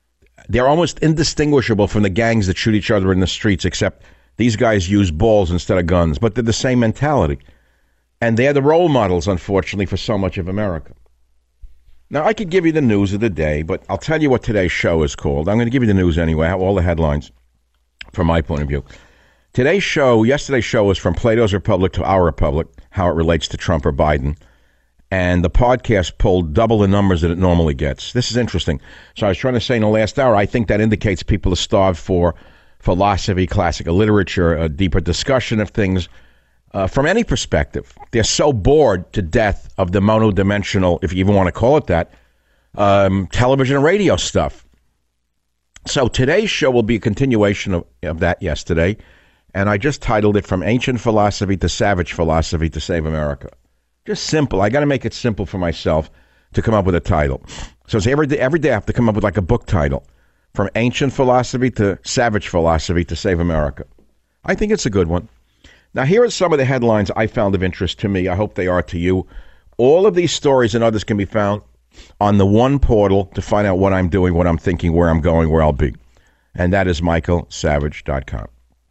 they're almost indistinguishable from the gangs that shoot each other in the streets, except these guys use balls instead of guns, but they're the same mentality. And they're the role models, unfortunately, for so much of America. Now, I could give you the news of the day, but I'll tell you what today's show is called. I'm going to give you the news anyway, all the headlines from my point of view. Today's show, yesterday's show was From Plato's Republic to Our Republic, how it relates to Trump or Biden. And the podcast pulled double the numbers that it normally gets. This is interesting. So I was trying to say in the last hour, I think that indicates people are starved for philosophy, classical literature, a deeper discussion of things uh, from any perspective. They're so bored to death of the monodimensional, if you even want to call it that, um, television and radio stuff. So today's show will be a continuation of, of that yesterday. And I just titled it From Ancient Philosophy to Savage Philosophy to Save America. Just simple. I got to make it simple for myself to come up with a title. So it's every day, every day I have to come up with like a book title. From Ancient Philosophy to Savage Philosophy to Save America. I think it's a good one. Now, here are some of the headlines I found of interest to me. I hope they are to you. All of these stories and others can be found on the one portal to find out what I'm doing, what I'm thinking, where I'm going, where I'll be. And that is michael savage dot com.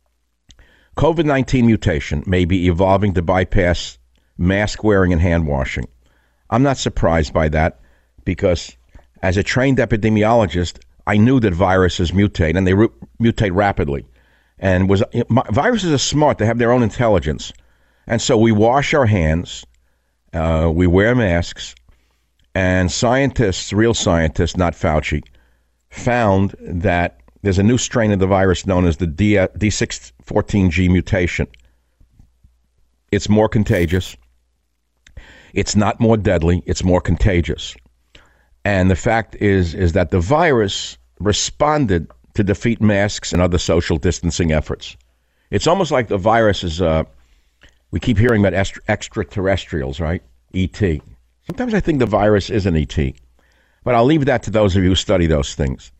COVID nineteen mutation may be evolving to bypass mask wearing and hand washing. I'm not surprised by that because as a trained epidemiologist, I knew that viruses mutate and they re- mutate rapidly. And was viruses are smart. They have their own intelligence. And so we wash our hands, uh, we wear masks, and scientists, real scientists, not Fauci, found that there's a new strain of the virus known as the D six fourteen G mutation. It's more contagious. It's not more deadly. It's more contagious. And the fact is, is that the virus responded to defeat masks and other social distancing efforts. It's almost like the virus is, uh, we keep hearing about extra- extraterrestrials, right? E T. Sometimes I think the virus is an E T. But I'll leave that to those of you who study those things.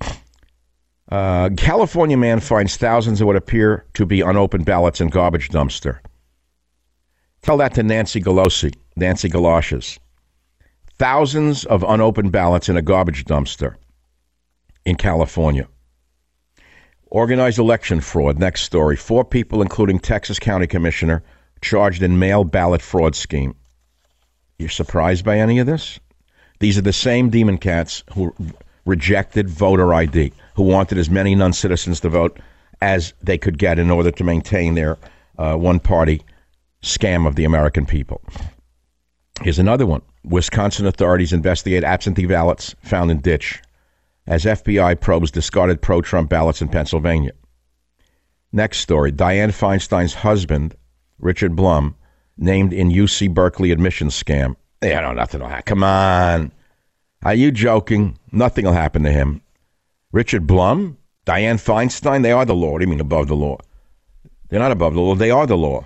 Uh, California man finds thousands of what appear to be unopened ballots in garbage dumpster. Tell that to Nancy Pelosi, Nancy Galoshes. Thousands of unopened ballots in a garbage dumpster in California. Organized election fraud. Next story. Four people, including Texas County Commissioner, charged in mail ballot fraud scheme. You're surprised by any of this? These are the same demon cats who rejected voter I D, who wanted as many non-citizens to vote as they could get in order to maintain their uh, one-party scam of the American people. Here's another one. Wisconsin authorities investigate absentee ballots found in ditch as F B I probes discarded pro-Trump ballots in Pennsylvania. Next story. Dianne Feinstein's husband, Richard Blum, named in U C Berkeley admissions scam. Yeah, no, nothing will happen. Come on. Are you joking? Nothing will happen to him. Richard Blum, Dianne Feinstein, they are the law. What do you mean above the law? They're not above the law. They are the law.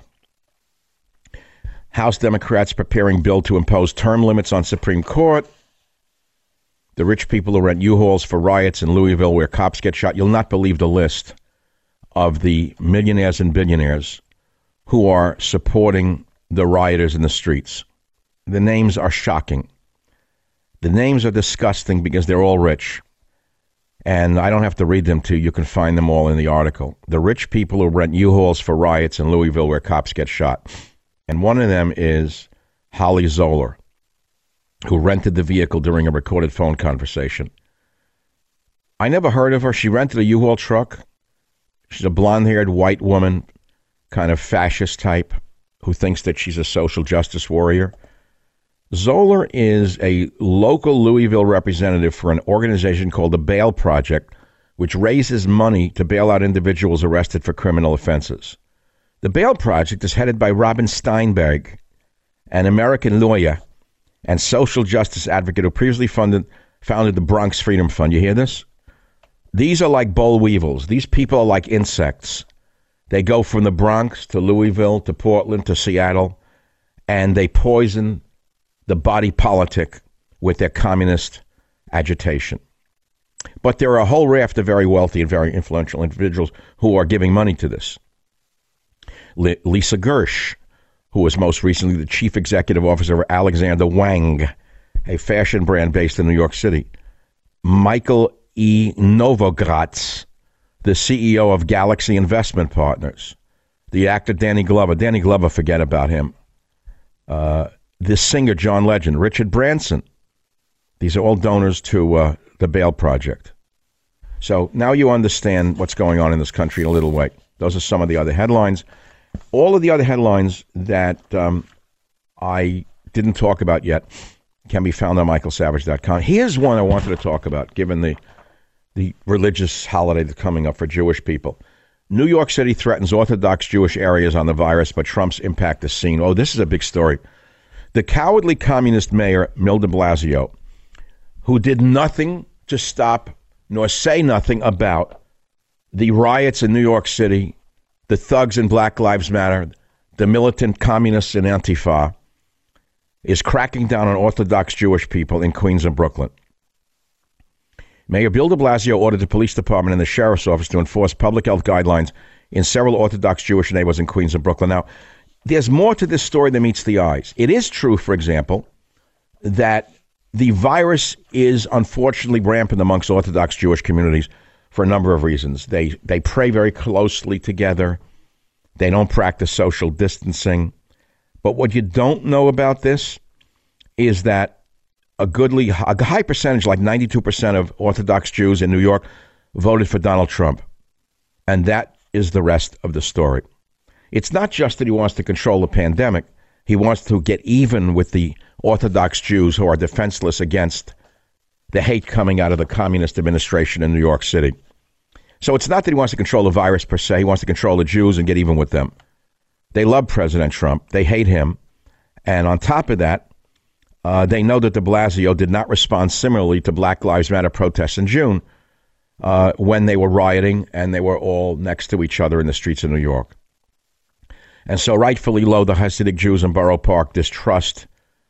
House Democrats preparing bill to impose term limits on Supreme Court. The rich people who rent U-Hauls for riots in Louisville where cops get shot. You'll not believe the list of the millionaires and billionaires who are supporting the rioters in the streets. The names are shocking. The names are disgusting because they're all rich. And I don't have to read them to you. You can find them all in the article. The rich people who rent U-Hauls for riots in Louisville where cops get shot. And one of them is Holly Zoller, who rented the vehicle during a recorded phone conversation. I never heard of her. She rented a U-Haul truck. She's a blonde-haired white woman, kind of fascist type, who thinks that she's a social justice warrior. Zoller is a local Louisville representative for an organization called the Bail Project, which raises money to bail out individuals arrested for criminal offenses. The Bail Project is headed by Robin Steinberg, an American lawyer and social justice advocate who previously funded, founded the Bronx Freedom Fund. You hear this? These are like boll weevils. These people are like insects. They go from the Bronx to Louisville to Portland to Seattle, and they poison the body politic with their communist agitation. But there are a whole raft of very wealthy and very influential individuals who are giving money to this. L- Lisa Gersh, who was most recently the chief executive officer of Alexander Wang, a fashion brand based in New York City. Michael E. Novogratz, the C E O of Galaxy Investment Partners. The actor Danny Glover. Danny Glover, forget about him. Uh, the singer John Legend. Richard Branson. These are all donors to uh, the Bail Project. So now you understand what's going on in this country in a little way. Those are some of the other headlines. All of the other headlines that um, I didn't talk about yet can be found on michael savage dot com. Here's one I wanted to talk about, given the the religious holiday that's coming up for Jewish people. New York City threatens Orthodox Jewish areas on the virus, but Trump's impact is seen. Oh, this is a big story. The cowardly communist mayor, Bill de Blasio, who did nothing to stop nor say nothing about the riots in New York City, the thugs in Black Lives Matter, the militant communists in Antifa, is cracking down on Orthodox Jewish people in Queens and Brooklyn. Mayor Bill de Blasio ordered the police department and the sheriff's office to enforce public health guidelines in several Orthodox Jewish neighborhoods in Queens and Brooklyn. Now, there's more to this story than meets the eyes. It is true, for example, that the virus is unfortunately rampant amongst Orthodox Jewish communities for a number of reasons. They they pray very closely together. They don't practice social distancing. But what you don't know about this is that a goodly, a high percentage, like ninety-two percent of Orthodox Jews in New York, voted for Donald Trump. And that is the rest of the story. It's not just that he wants to control the pandemic. He wants to get even with the Orthodox Jews who are defenseless against the hate coming out of the communist administration in New York City. So it's not that he wants to control the virus per se. He wants to control the Jews and get even with them. They love President Trump. They hate him. And on top of that, uh, they know that de Blasio did not respond similarly to Black Lives Matter protests in June uh, when they were rioting and they were all next to each other in the streets of New York. And so rightfully low, the Hasidic Jews in Borough Park distrust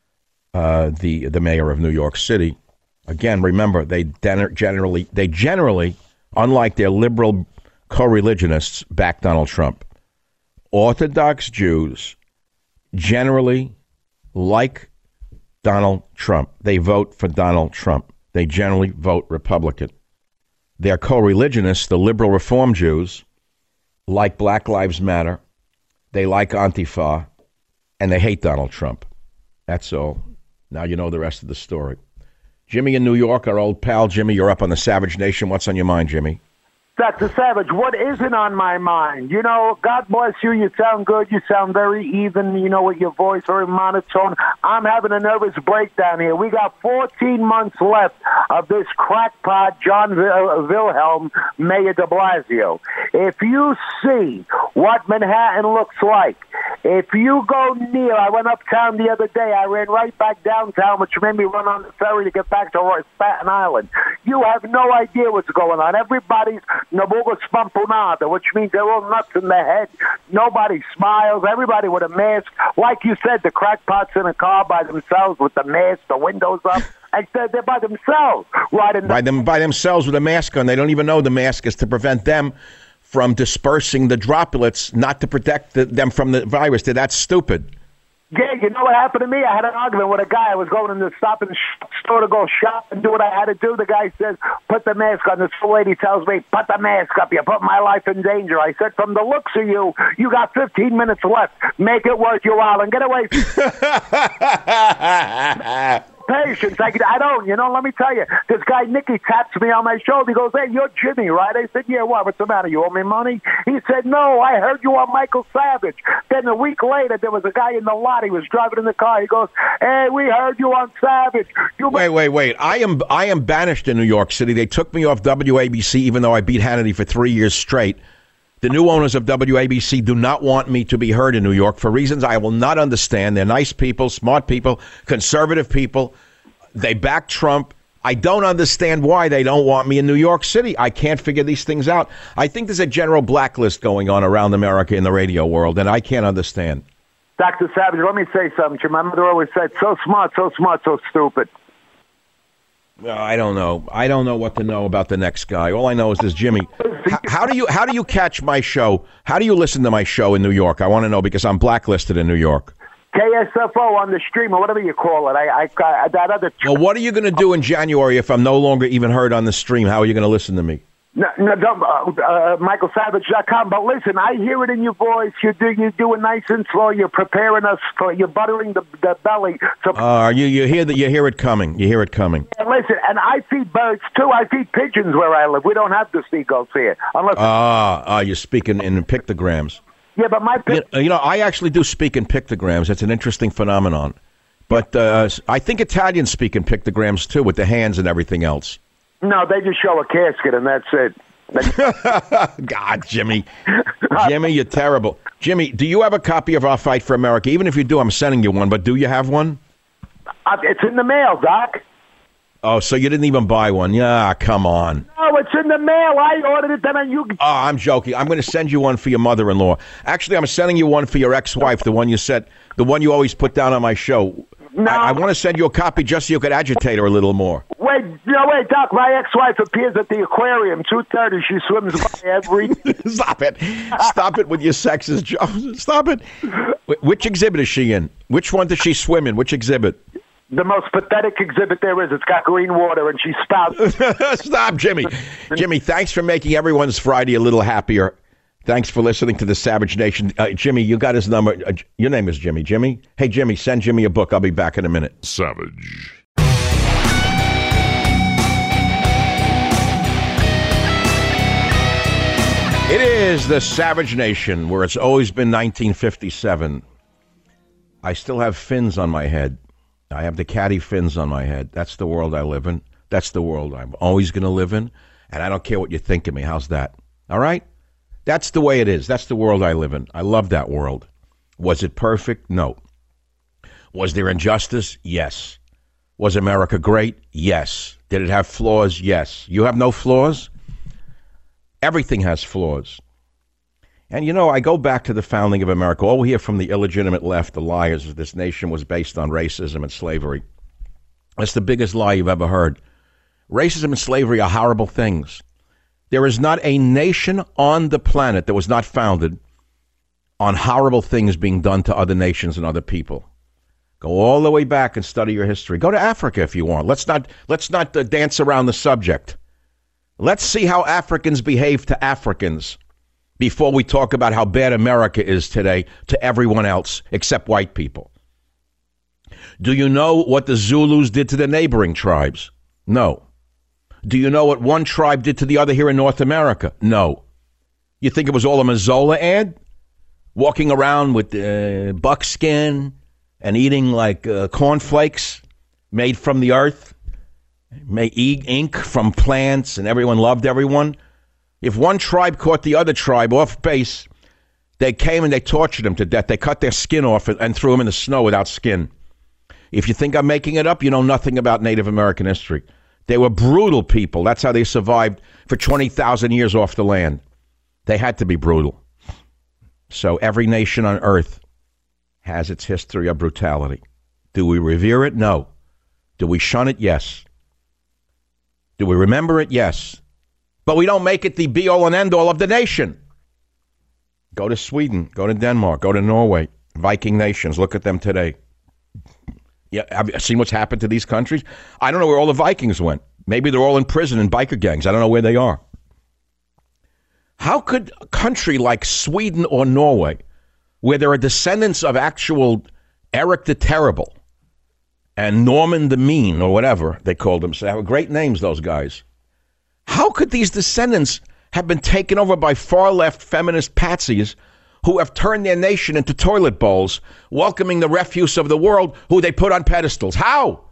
uh, the the mayor of New York City. Again, remember, they generally, they generally, unlike their liberal co-religionists, back Donald Trump. Orthodox Jews generally like Donald Trump. They vote for Donald Trump. They generally vote Republican. Their co-religionists, the liberal Reform Jews, like Black Lives Matter. They like Antifa, and they hate Donald Trump. That's all. Now you know the rest of the story. Jimmy in New York, our old pal. Jimmy, you're up on the Savage Nation. What's on your mind, Jimmy? Doctor Savage, what isn't on my mind? You know, God bless you. You sound good. You sound very even, you know, with your voice, very monotone. I'm having a nervous breakdown here. We got fourteen months left of this crackpot, John Wilhelm, Mayor de Blasio. If you see what Manhattan looks like, if you go near, I went uptown the other day. I ran right back downtown, which made me run on the ferry to get back to Staten Island. You have no idea what's going on. Everybody's Nabuga Spampunada, which means they're all nuts in the head. Nobody smiles. Everybody with a mask. Like you said, the crackpots in a car by themselves with the mask, the windows up. I said they're by themselves. Riding by them by themselves with a mask on. They don't even know the mask is to prevent them from dispersing the droplets, not to protect the, them from the virus. They're that stupid. Yeah, you know what happened to me? I had an argument with a guy. I was going in the stop and store to go shop and do what I had to do. The guy says, put the mask on. This lady tells me, put the mask up. You put my life in danger. I said, from the looks of you, you got fifteen minutes left. Make it worth your while and get away. Patience. I, I don't, you know, let me tell you. This guy, Nicky, taps me on my shoulder. He goes, hey, you're Jimmy, right? I said, yeah, what? What's the matter? You owe me money? He said, no, I heard you on Michael Savage. Then a week later, there was a guy in the lot. He was driving in the car. He goes, hey, we heard you on Savage. You wait, wait, wait. I am I am banished in New York City. They took me off W A B C, even though I beat Hannity for three years straight. The new owners of W A B C do not want me to be heard in New York for reasons I will not understand. They're nice people, smart people, conservative people. They back Trump. I don't understand why they don't want me in New York City. I can't figure these things out. I think there's a general blacklist going on around America in the radio world, and I can't understand. Doctor Savage, let me say something to you. My mother always said, so smart, so smart, so stupid. Well, I don't know. I don't know what to know about the next guy. All I know is this Jimmy. How, how do you how do you catch my show? How do you listen to my show in New York? I want to know because I'm blacklisted in New York. K S F O on the stream or whatever you call it. I, I, I that other. Well, what are you going to do in January if I'm no longer even heard on the stream? How are you going to listen to me? No, no, don't, uh, uh, Michael Savage dot com. But listen, I hear it in your voice. You do, you do it nice and slow. You're preparing us for. You're buttering the, the belly. So, uh, you you hear that? You hear it coming. You hear it coming. And listen, and I feed birds too. I feed pigeons where I live. We don't have the seagulls here, unless. Ah, ah, you're speaking in pictograms. Yeah, but my pic- you, you know, I actually do speak in pictograms. It's an interesting phenomenon. But uh, I think Italians speak in pictograms too, with the hands and everything else. No, they just show a casket and that's it. God, Jimmy. Jimmy, you're terrible. Jimmy, do you have a copy of Our Fight for America? Even if you do, I'm sending you one, but do you have one? Uh, it's in the mail, Doc. Oh, so you didn't even buy one? Yeah, come on. No, it's in the mail. I ordered it, then I, you... Oh, I'm joking. I'm going to send you one for your mother-in-law. Actually, I'm sending you one for your ex-wife, the one you said, the one you always put down on my show. No. I, I want to send you a copy just so you could agitate her a little more. Wait, no, wait, Doc. My ex-wife appears at the aquarium, two thirty. She swims by every... Stop it. Stop it with your sexist jokes. Stop it. Which exhibit is she in? Which one does she swim in? Which exhibit? The most pathetic exhibit there is. It's got green water, and she spouts. Stop, Jimmy. Jimmy, thanks for making everyone's Friday a little happier. Thanks for listening to the Savage Nation. Uh, Jimmy, you got his number. Uh, your name is Jimmy. Jimmy? Hey, Jimmy, send Jimmy a book. I'll be back in a minute. Savage. It is the Savage Nation, where it's always been nineteen fifty-seven. I still have fins on my head. I have the catty fins on my head. That's the world I live in. That's the world I'm always going to live in. And I don't care what you think of me. How's that? All right? That's the way it is. That's the world I live in. I love that world. Was it perfect? No. Was there injustice? Yes. Was America great? Yes. Did it have flaws? Yes. You have no flaws? Everything has flaws. And, you know, I go back to the founding of America. All we hear from the illegitimate left, the liars, is this nation was based on racism and slavery. That's the biggest lie you've ever heard. Racism and slavery are horrible things. There is not a nation on the planet that was not founded on horrible things being done to other nations and other people. Go all the way back and study your history. Go to Africa if you want. Let's not, let's not uh, dance around the subject. Let's see how Africans behave to Africans before we talk about how bad America is today to everyone else except white people. Do you know what the Zulus did to the neighboring tribes? No. Do you know what one tribe did to the other here in North America? No. You think it was all a Mazzola ad? Walking around with uh, buckskin and eating like uh, cornflakes made from the earth, made ink from plants, and everyone loved everyone? If one tribe caught the other tribe off base, they came and they tortured them to death. They cut their skin off and threw them in the snow without skin. If you think I'm making it up, you know nothing about Native American history. They were brutal people. That's how they survived for twenty thousand years off the land. They had to be brutal. So every nation on earth has its history of brutality. Do we revere it? No. Do we shun it? Yes. Do we remember it? Yes. But we don't make it the be-all and end-all of the nation. Go to Sweden. Go to Denmark. Go to Norway. Viking nations. Look at them today. Yeah, have you seen what's happened to these countries? I don't know where all the Vikings went. Maybe they're all in prison in biker gangs. I don't know where they are. How could a country like Sweden or Norway, where there are descendants of actual Eric the Terrible and Norman the Mean, or whatever they called them, so they have great names, those guys. How could these descendants have been taken over by far-left feminist patsies who have turned their nation into toilet bowls, welcoming the refuse of the world who they put on pedestals? How?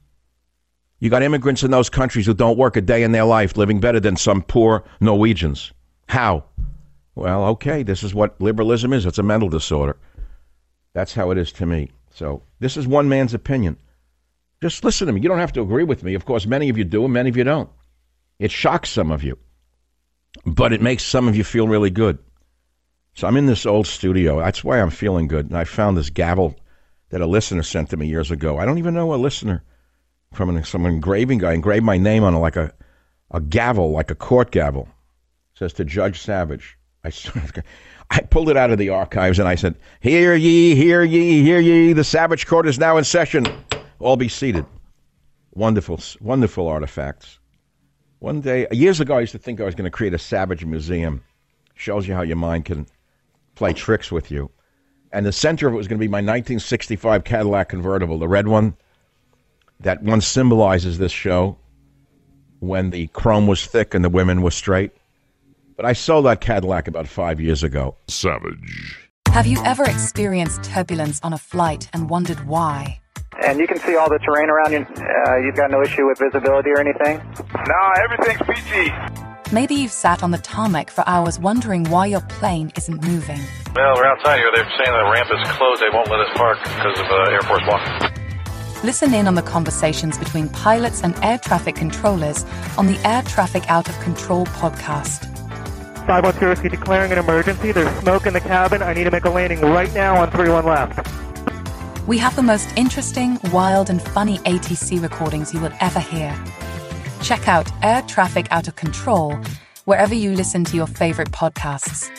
You got immigrants in those countries who don't work a day in their life, living better than some poor Norwegians. How? Well, okay, this is what liberalism is. It's a mental disorder. That's how it is to me. So this is one man's opinion. Just listen to me. You don't have to agree with me. Of course, many of you do, and many of you don't. It shocks some of you, but it makes some of you feel really good. So I'm in this old studio. That's why I'm feeling good. And I found this gavel that a listener sent to me years ago. I don't even know a listener from an, some engraving guy engraved my name on it like a, a gavel, like a court gavel. It says to Judge Savage. I, I pulled it out of the archives and I said, "Hear ye, hear ye, hear ye, the Savage Court is now in session. All be seated." Wonderful, wonderful artifacts. One day, years ago, I used to think I was going to create a Savage Museum. Shows you how your mind can play tricks with you. And the center of it was going to be my nineteen sixty-five Cadillac convertible, the red one. That one symbolizes this show when the chrome was thick and the women were straight. But I sold that Cadillac about five years ago. Savage. Have you ever experienced turbulence on a flight and wondered why? And you can see all the terrain around you. Uh, you've got no issue with visibility or anything? No, everything's peachy. Maybe you've sat on the tarmac for hours wondering why your plane isn't moving. Well, we're outside here. They're saying the ramp is closed. They won't let us park because of uh, Air Force One. Listen in on the conversations between pilots and air traffic controllers on the Air Traffic Out of Control podcast. five one zero, declaring an emergency. There's smoke in the cabin. I need to make a landing right now on three one left. We have the most interesting, wild, and funny A T C recordings you will ever hear. Check out Air Traffic Out of Control wherever you listen to your favorite podcasts.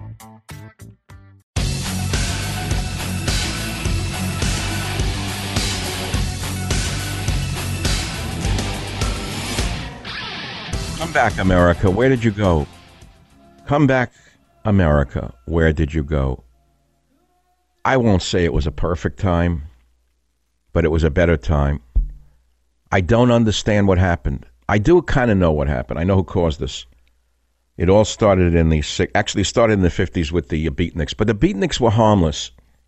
Come back, America. Where did you go? Come back, America. Where did you go? I won't say it was a perfect time, but it was a better time. I don't understand what happened. I do kind of know what happened. I know who caused this. It all started in the, actually started in the fifties with the beatniks, but the beatniks were harmless.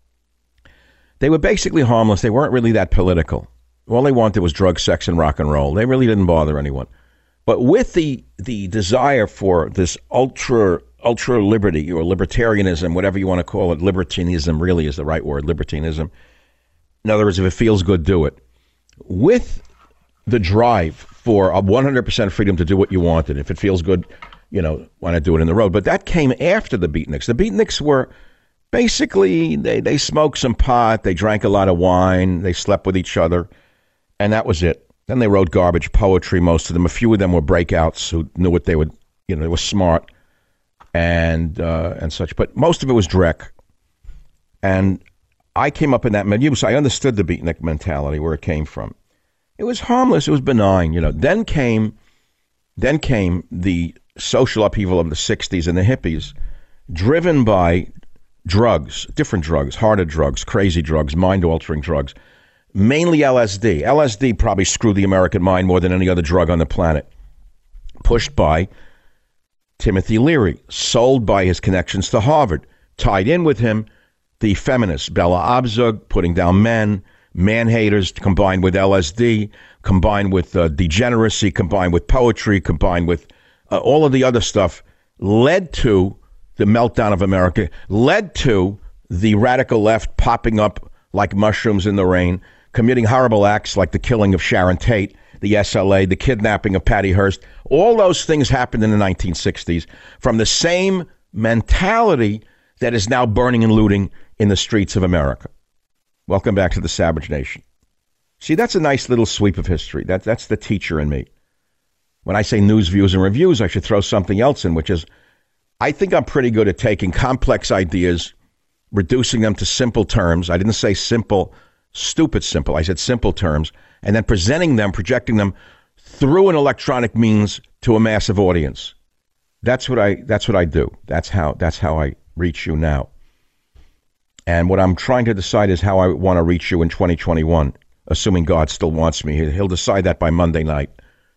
They were basically harmless. They weren't really that political. All they wanted was drug, sex, and rock and roll. They really didn't bother anyone. But with the the desire for this ultra ultra liberty or libertarianism, whatever you want to call it, libertinism really is the right word, libertinism. In other words, if it feels good, do it. With the drive for a one hundred percent freedom to do what you wanted, if it feels good, you know, want to do it in the road. But that came after the beatniks. The beatniks were basically, they, they smoked some pot, they drank a lot of wine, they slept with each other, and that was it. Then they wrote garbage poetry, most of them. A few of them were breakouts who knew what they would, you know, they were smart and uh, and such. But most of it was dreck. And I came up in that milieu, so I understood the beatnik mentality, where it came from. It was harmless. It was benign, you know. Then came, then came the social upheaval of the sixties and the hippies, driven by drugs, different drugs, harder drugs, crazy drugs, mind-altering drugs. Mainly L S D. L S D probably screwed the American mind more than any other drug on the planet. Pushed by Timothy Leary, sold by his connections to Harvard, tied in with him the feminists, Bella Abzug, putting down men, man-haters, combined with L S D, combined with uh, degeneracy, combined with poetry, combined with uh, all of the other stuff, led to the meltdown of America, led to the radical left popping up like mushrooms in the rain, committing horrible acts like the killing of Sharon Tate, the S L A, the kidnapping of Patty Hearst. All those things happened in the nineteen sixties from the same mentality that is now burning and looting in the streets of America. Welcome back to the Savage Nation. See, that's a nice little sweep of history. That, that's the teacher in me. When I say news, views, and reviews, I should throw something else in, which is, I think I'm pretty good at taking complex ideas, reducing them to simple terms. I didn't say simple, stupid simple. I said simple terms, and then presenting them, projecting them through an electronic means to a massive audience. That's what I that's what I do. That's how that's how I reach you now. And what I'm trying to decide is how I want to reach you in twenty twenty-one, assuming God still wants me. He'll decide that by Monday night.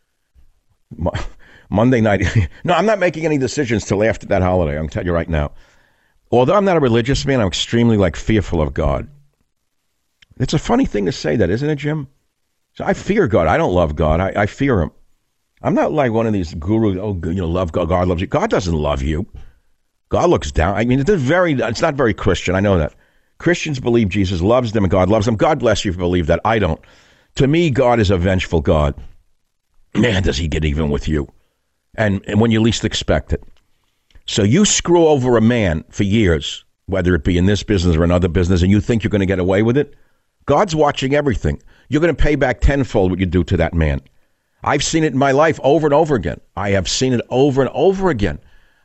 Mo- Monday night. No, I'm not making any decisions till after that holiday. I'm telling you right now. Although I'm not a religious man, I'm extremely like fearful of God. It's a funny thing to say that, isn't it, Jim? So I fear God. I don't love God. I, I fear him. I'm not like one of these gurus. Oh, you know, love God. God loves you. God doesn't love you. God looks down. I mean, it's very. It's not very Christian. I know that. Christians believe Jesus loves them and God loves them. God bless you if you believe that. I don't. To me, God is a vengeful God. Man, does he get even with you? And and when you least expect it. So you screw over a man for years, whether it be in this business or another business, and you think you're going to get away with it? God's watching everything. You're going to pay back tenfold what you do to that man. I've seen it in my life over and over again. I have seen it over and over again.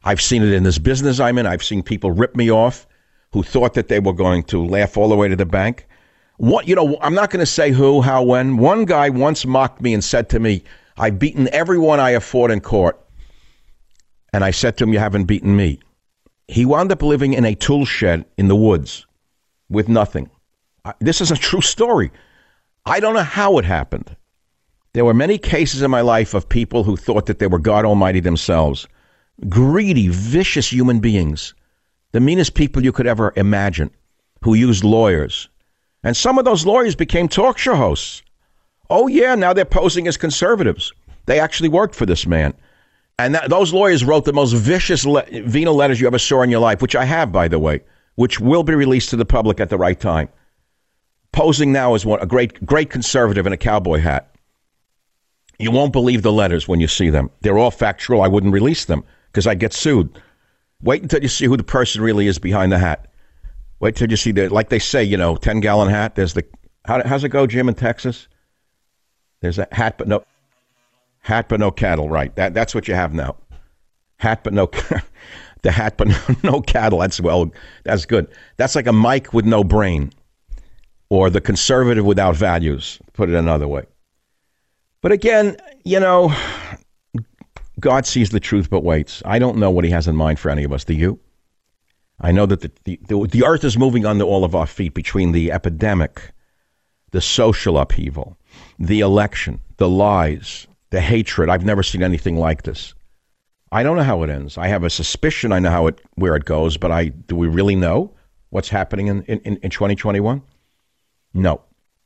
I've seen it in this business I'm in. I've seen people rip me off who thought that they were going to laugh all the way to the bank. What, you know, I'm not going to say who, how, when. One guy once mocked me and said to me, I've beaten everyone I have fought in court. And I said to him, you haven't beaten me. He wound up living in a tool shed in the woods with nothing. This is a true story. I don't know how it happened. There were many cases in my life of people who thought that they were God Almighty themselves. Greedy, vicious human beings. The meanest people you could ever imagine, who used lawyers. And some of those lawyers became talk show hosts. Oh, yeah, now they're posing as conservatives. They actually worked for this man. And that, those lawyers wrote the most vicious le- venal letters you ever saw in your life, which I have, by the way, which will be released to the public at the right time. Posing now as one, a great, great conservative in a cowboy hat. You won't believe the letters when you see them. They're all factual. I wouldn't release them because I'd get sued. Wait until you see who the person really is behind the hat. Wait till you see the, like they say, you know, ten gallon hat. There's the, how, how's it go, Jim, in Texas? There's a hat, but no, hat, but no cattle. Right. That, that's what you have now. Hat, but no, the hat, but no, no cattle. That's, well, that's good. That's like a Mike with no brain or the conservative without values, put it another way. But again, you know, God sees the truth but waits. I don't know what he has in mind for any of us. Do you? I know that the, the, the earth is moving under all of our feet between the epidemic, the social upheaval, the election, the lies, the hatred. I've never seen anything like this. I don't know how it ends. I have a suspicion I know how it where it goes, but I do we really know what's happening in, in, in twenty twenty-one? No.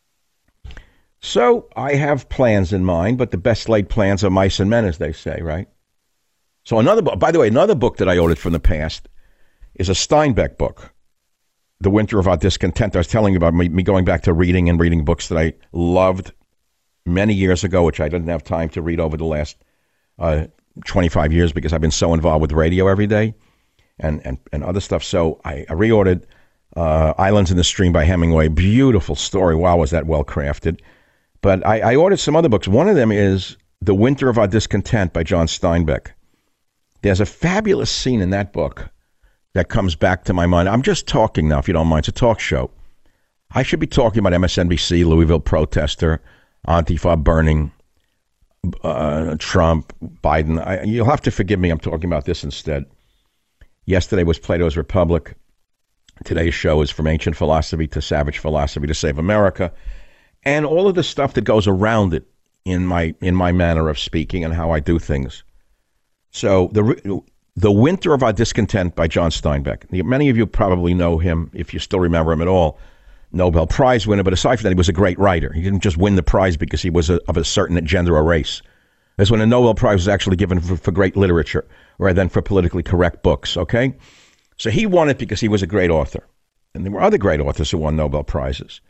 So I have plans in mind, but the best laid plans are mice and men, as they say, right? So another book, by the way, another book that I ordered from the past is a Steinbeck book, The Winter of Our Discontent. I was telling you about me, me going back to reading and reading books that I loved many years ago, which I didn't have time to read over the last uh, twenty-five years because I've been so involved with radio every day and, and, and other stuff. So I, I reordered uh, Islands in the Stream by Hemingway. Beautiful story. Wow, was that well crafted. But I, I ordered some other books. One of them is The Winter of Our Discontent by John Steinbeck. There's a fabulous scene in that book that comes back to my mind. I'm just talking now, if you don't mind. It's a talk show. I should be talking about M S N B C, Louisville protester, Antifa burning, uh, Trump, Biden. I, you'll have to forgive me. I'm talking about this instead. Yesterday was Plato's Republic. Today's show is From Ancient Philosophy to Savage Philosophy to Save America. And all of the stuff that goes around it in my in my manner of speaking and how I do things. So the the Winter of Our Discontent by John Steinbeck. Many of you probably know him, if you still remember him at all. Nobel Prize winner, but aside from that, he was a great writer. He didn't just win the prize because he was a, of a certain gender or race. That's when a Nobel Prize was actually given for, for great literature rather than for politically correct books, okay? So he won it because he was a great author. And there were other great authors who won Nobel Prizes.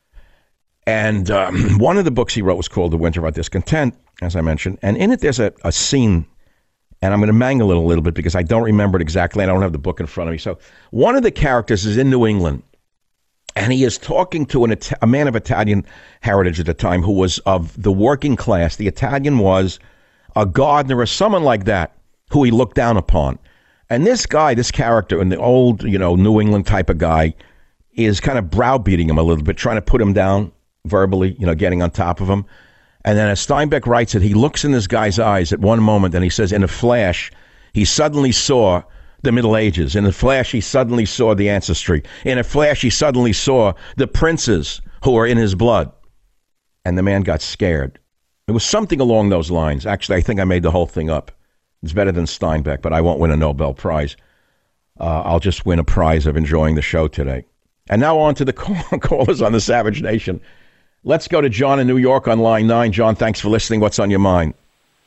And um, one of the books he wrote was called The Winter of Our Discontent, as I mentioned. And in it, there's a, a scene, and I'm going to mangle it a little bit because I don't remember it exactly. I don't have the book in front of me. So one of the characters is in New England, and he is talking to an Ita- a man of Italian heritage at the time who was of the working class. The Italian was a gardener or someone like that who he looked down upon. And this guy, this character, and the old, you know, New England type of guy, is kind of browbeating him a little bit, trying to put him down verbally, you know, getting on top of him. And then as Steinbeck writes it, he looks in this guy's eyes at one moment and he says, in a flash, he suddenly saw the Middle Ages. In a flash, he suddenly saw the ancestry. In a flash, he suddenly saw the princes who are in his blood. And the man got scared. It was something along those lines. Actually, I think I made the whole thing up. It's better than Steinbeck, but I won't win a Nobel Prize. Uh, I'll just win a prize of enjoying the show today. And now on to the call- callers on the Savage Nation. Let's go to John in New York on line nine. John, thanks for listening. What's on your mind?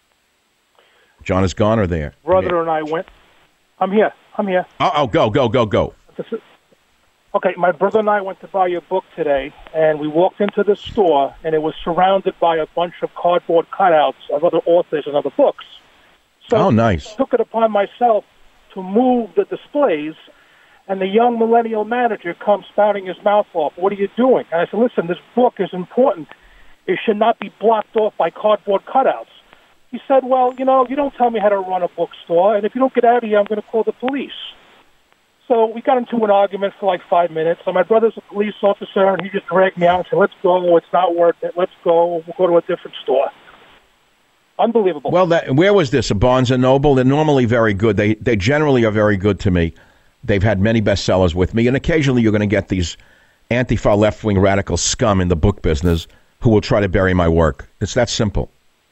John is gone or there? Brother and I went. I'm here. I'm here. Oh, oh, go, go, go, go. Okay, my brother and I went to buy your book today, and we walked into the store, and it was surrounded by a bunch of cardboard cutouts of other authors and other books. So oh, nice. I took it upon myself to move the displays, and the young millennial manager comes spouting his mouth off. What are you doing? And I said, listen, this book is important. It should not be blocked off by cardboard cutouts. He said, well, you know, you don't tell me how to run a bookstore, and if you don't get out of here, I'm going to call the police. So we got into an argument for like five minutes. So my brother's a police officer, and he just dragged me out and said, let's go. It's not worth it. Let's go. We'll go to a different store. Unbelievable. Well, that, where was this? A Barnes and Noble? They're normally very good. They they generally are very good to me. They've had many bestsellers with me, and occasionally you're going to get these Antifa left-wing radical scum in the book business who will try to bury my work. It's that simple.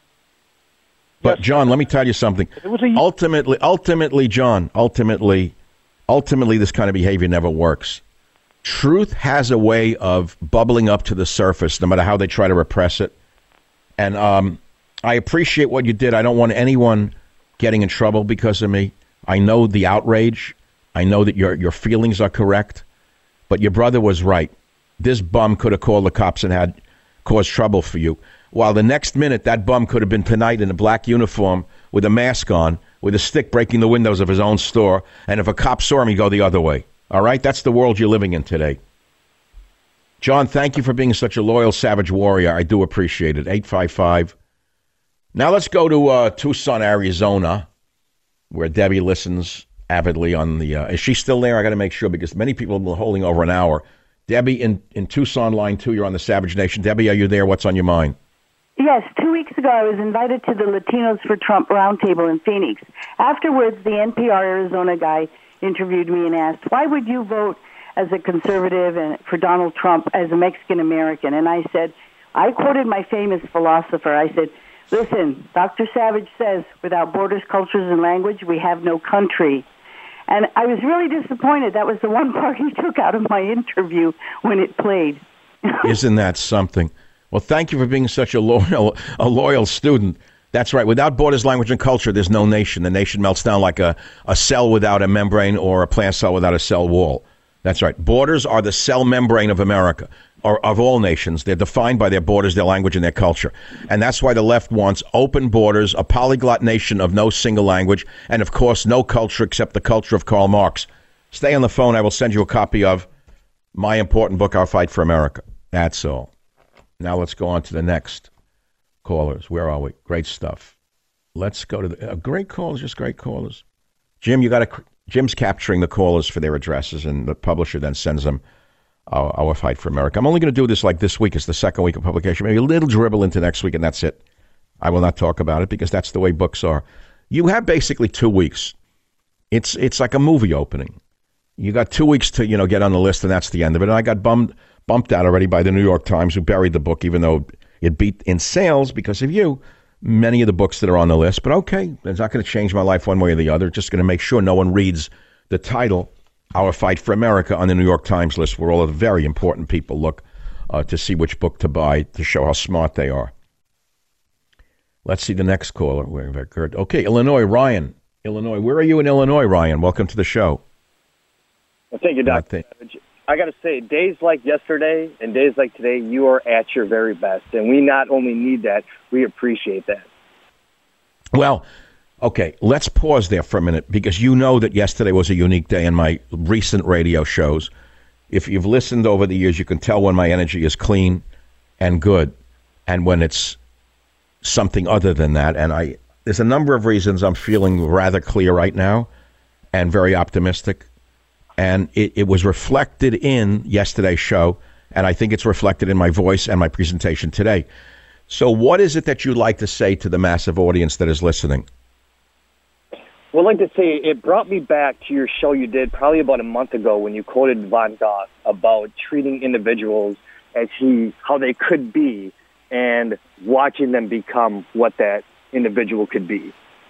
But, yes, John, let me tell you something. A... Ultimately, ultimately, John, ultimately, ultimately, this kind of behavior never works. Truth has a way of bubbling up to the surface, no matter how they try to repress it. And um, I appreciate what you did. I don't want anyone getting in trouble because of me. I know the outrage. I know that your your feelings are correct. But your brother was right. This bum could have called the cops and had caused trouble for you. While the next minute, that bum could have been tonight in a black uniform with a mask on, with a stick breaking the windows of his own store. And if a cop saw him, he'd go the other way. All right? That's the world you're living in today. John, thank you for being such a loyal savage warrior. I do appreciate it. eight five five. Now let's go to uh, Tucson, Arizona, where Debbie listens avidly on the... Uh, is she still there? I got to make sure because many people have been holding over an hour. Debbie, in, in Tucson, line two, you're on the Savage Nation. Debbie, are you there? What's on your mind? Yes, two weeks ago I was invited to the Latinos for Trump roundtable in Phoenix. Afterwards, the N P R Arizona guy interviewed me and asked, why would you vote as a conservative and for Donald Trump as a Mexican-American? And I said, I quoted my famous philosopher. I said, listen, Doctor Savage says, without borders, cultures, and language, we have no country. And I was really disappointed. That was the one part he took out of my interview when it played. Isn't that something? Well, thank you for being such a loyal, a loyal student. That's right. Without borders, language, and culture, there's no nation. The nation melts down like a, a cell without a membrane or a plant cell without a cell wall. That's right. Borders are the cell membrane of America, or of all nations. They're defined by their borders, their language, and their culture. And that's why the left wants open borders, a polyglot nation of no single language, and, of course, no culture except the culture of Karl Marx. Stay on the phone. I will send you a copy of my important book, Our Fight for America. That's all. Now let's go on to the next callers. Where are we? Great stuff. Let's go to the uh, great callers, just great callers. Jim, you got to... Jim's capturing the callers for their addresses, and the publisher then sends them our, our Fight for America. I'm only going to do this like this week. It's the second week of publication. Maybe a little dribble into next week, and that's it. I will not talk about it because that's the way books are. You have basically two weeks. It's it's like a movie opening. You got two weeks to, you know, get on the list, and that's the end of it. And I got bummed, bumped out already by the New York Times, who buried the book, even though it beat in sales because of you. Many of the books that are on the list, but okay, it's not going to change my life one way or the other. Just going to make sure no one reads the title, Our Fight for America, on the New York Times list, where all of the very important people look uh, to see which book to buy to show how smart they are. Let's see the next caller. Okay, Illinois, Ryan. Illinois, where are you in Illinois, Ryan? Welcome to the show. Well, thank you, Doctor Savage. I got to say, days like yesterday and days like today, you are at your very best. And we not only need that, we appreciate that. Well, okay, let's pause there for a minute, because you know that yesterday was a unique day in my recent radio shows. If you've listened over the years, you can tell when my energy is clean and good and when it's something other than that. And I there's a number of reasons I'm feeling rather clear right now and very optimistic. And it, it was reflected in yesterday's show, and I think it's reflected in my voice and my presentation today. So what is it that you'd like to say to the massive audience that is listening? Well, I'd like to say it brought me back to your show you did probably about a month ago when you quoted Von Gogh about treating individuals as he, how they could be, and watching them become what that individual could be.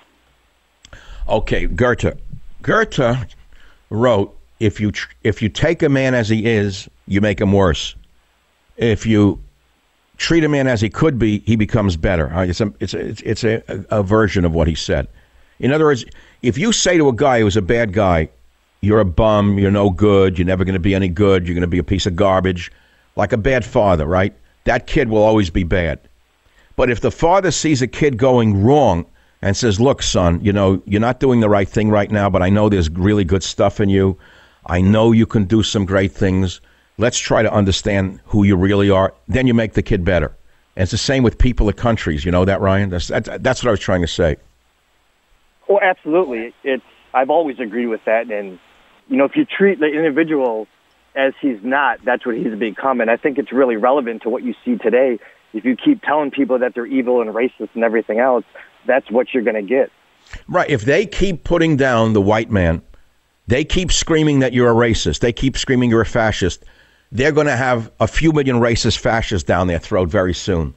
Okay, Goethe. Goethe wrote, If you tr- if you take a man as he is, you make him worse. If you treat a man as he could be, he becomes better. Uh, it's a it's a, it's a, a version of what he said. In other words, if you say to a guy who's a bad guy, you're a bum, you're no good, you're never going to be any good, you're going to be a piece of garbage, like a bad father, right? That kid will always be bad. But if the father sees a kid going wrong and says, look, son, you know, you're not doing the right thing right now, but I know there's really good stuff in you. I know you can do some great things. Let's try to understand who you really are. Then you make the kid better. And it's the same with people of countries. You know that, Ryan? That's, that's, that's what I was trying to say. Well, absolutely. It's I've always agreed with that. And, you know, if you treat the individual as he's not, that's what he's become. And I think it's really relevant to what you see today. If you keep telling people that they're evil and racist and everything else, that's what you're going to get. Right. If they keep putting down the white man, they keep screaming that you're a racist, they keep screaming you're a fascist, they're going to have a few million racist fascists down their throat very soon.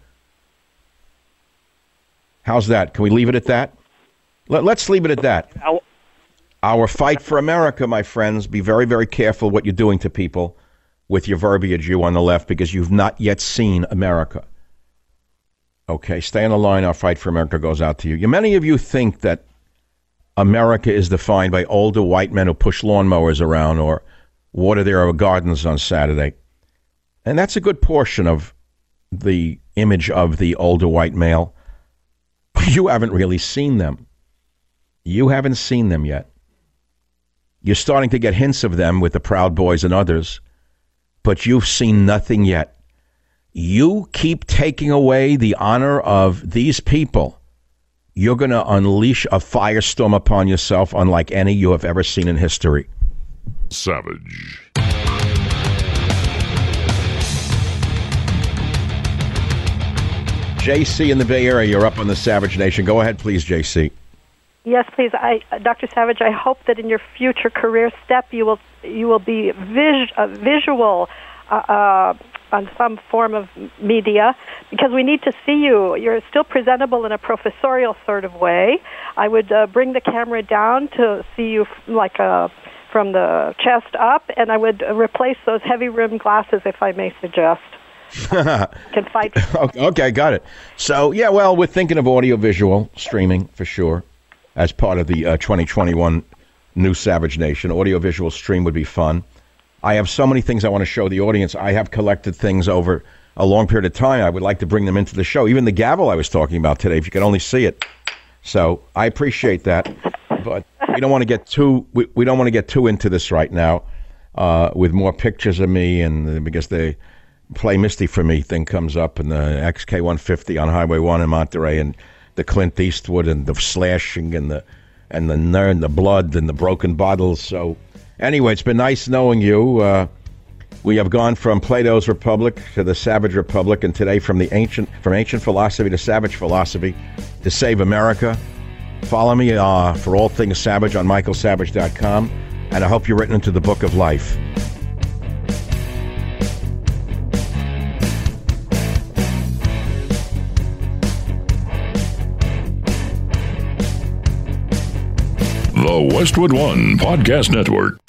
How's that? Can we leave it at that? Let, let's leave it at that. I'll- Our fight for America, my friends, be very, very careful what you're doing to people with your verbiage, you on the left, because you've not yet seen America. Okay, stay on the line. Our fight for America goes out to you. Many of you think that America is defined by older white men who push lawnmowers around or water their gardens on Saturday. And that's a good portion of the image of the older white male. You haven't really seen them. You haven't seen them yet. You're starting to get hints of them with the Proud Boys and others, but you've seen nothing yet. You keep taking away the honor of these people, you're going to unleash a firestorm upon yourself unlike any you have ever seen in history. Savage. J C in the Bay Area, you're up on the Savage Nation. Go ahead, please, J C. Yes, please. I, Doctor Savage, I hope that in your future career step you will you will be vis, uh, visual uh, uh, on some form of media, because we need to see you. You're still presentable in a professorial sort of way. I would uh, bring the camera down to see you f- like uh, from the chest up, and I would uh, replace those heavy-rimmed glasses, if I may suggest. Can fight. Okay, got it. So, yeah, well, we're thinking of audiovisual streaming for sure as part of the uh, twenty twenty-one New Savage Nation. Audiovisual stream would be fun. I have so many things I want to show the audience. I have collected things over a long period of time. I would like to bring them into the show. Even the gavel I was talking about today, if you could only see it. So I appreciate that. But we don't want to get too we, we don't want to get too into this right now uh, with more pictures of me, and because the Play Misty for Me thing comes up, and the X K one fifty on Highway one in Monterey, and the Clint Eastwood, and the slashing, and the and the and the blood, and the broken bottles. So anyway, it's been nice knowing you. Uh, we have gone from Plato's Republic to the Savage Republic, and today from the ancient from ancient philosophy to savage philosophy to save America. Follow me uh, for all things Savage on michael savage dot com, and I hope you're written into the book of life. The Westwood One Podcast Network.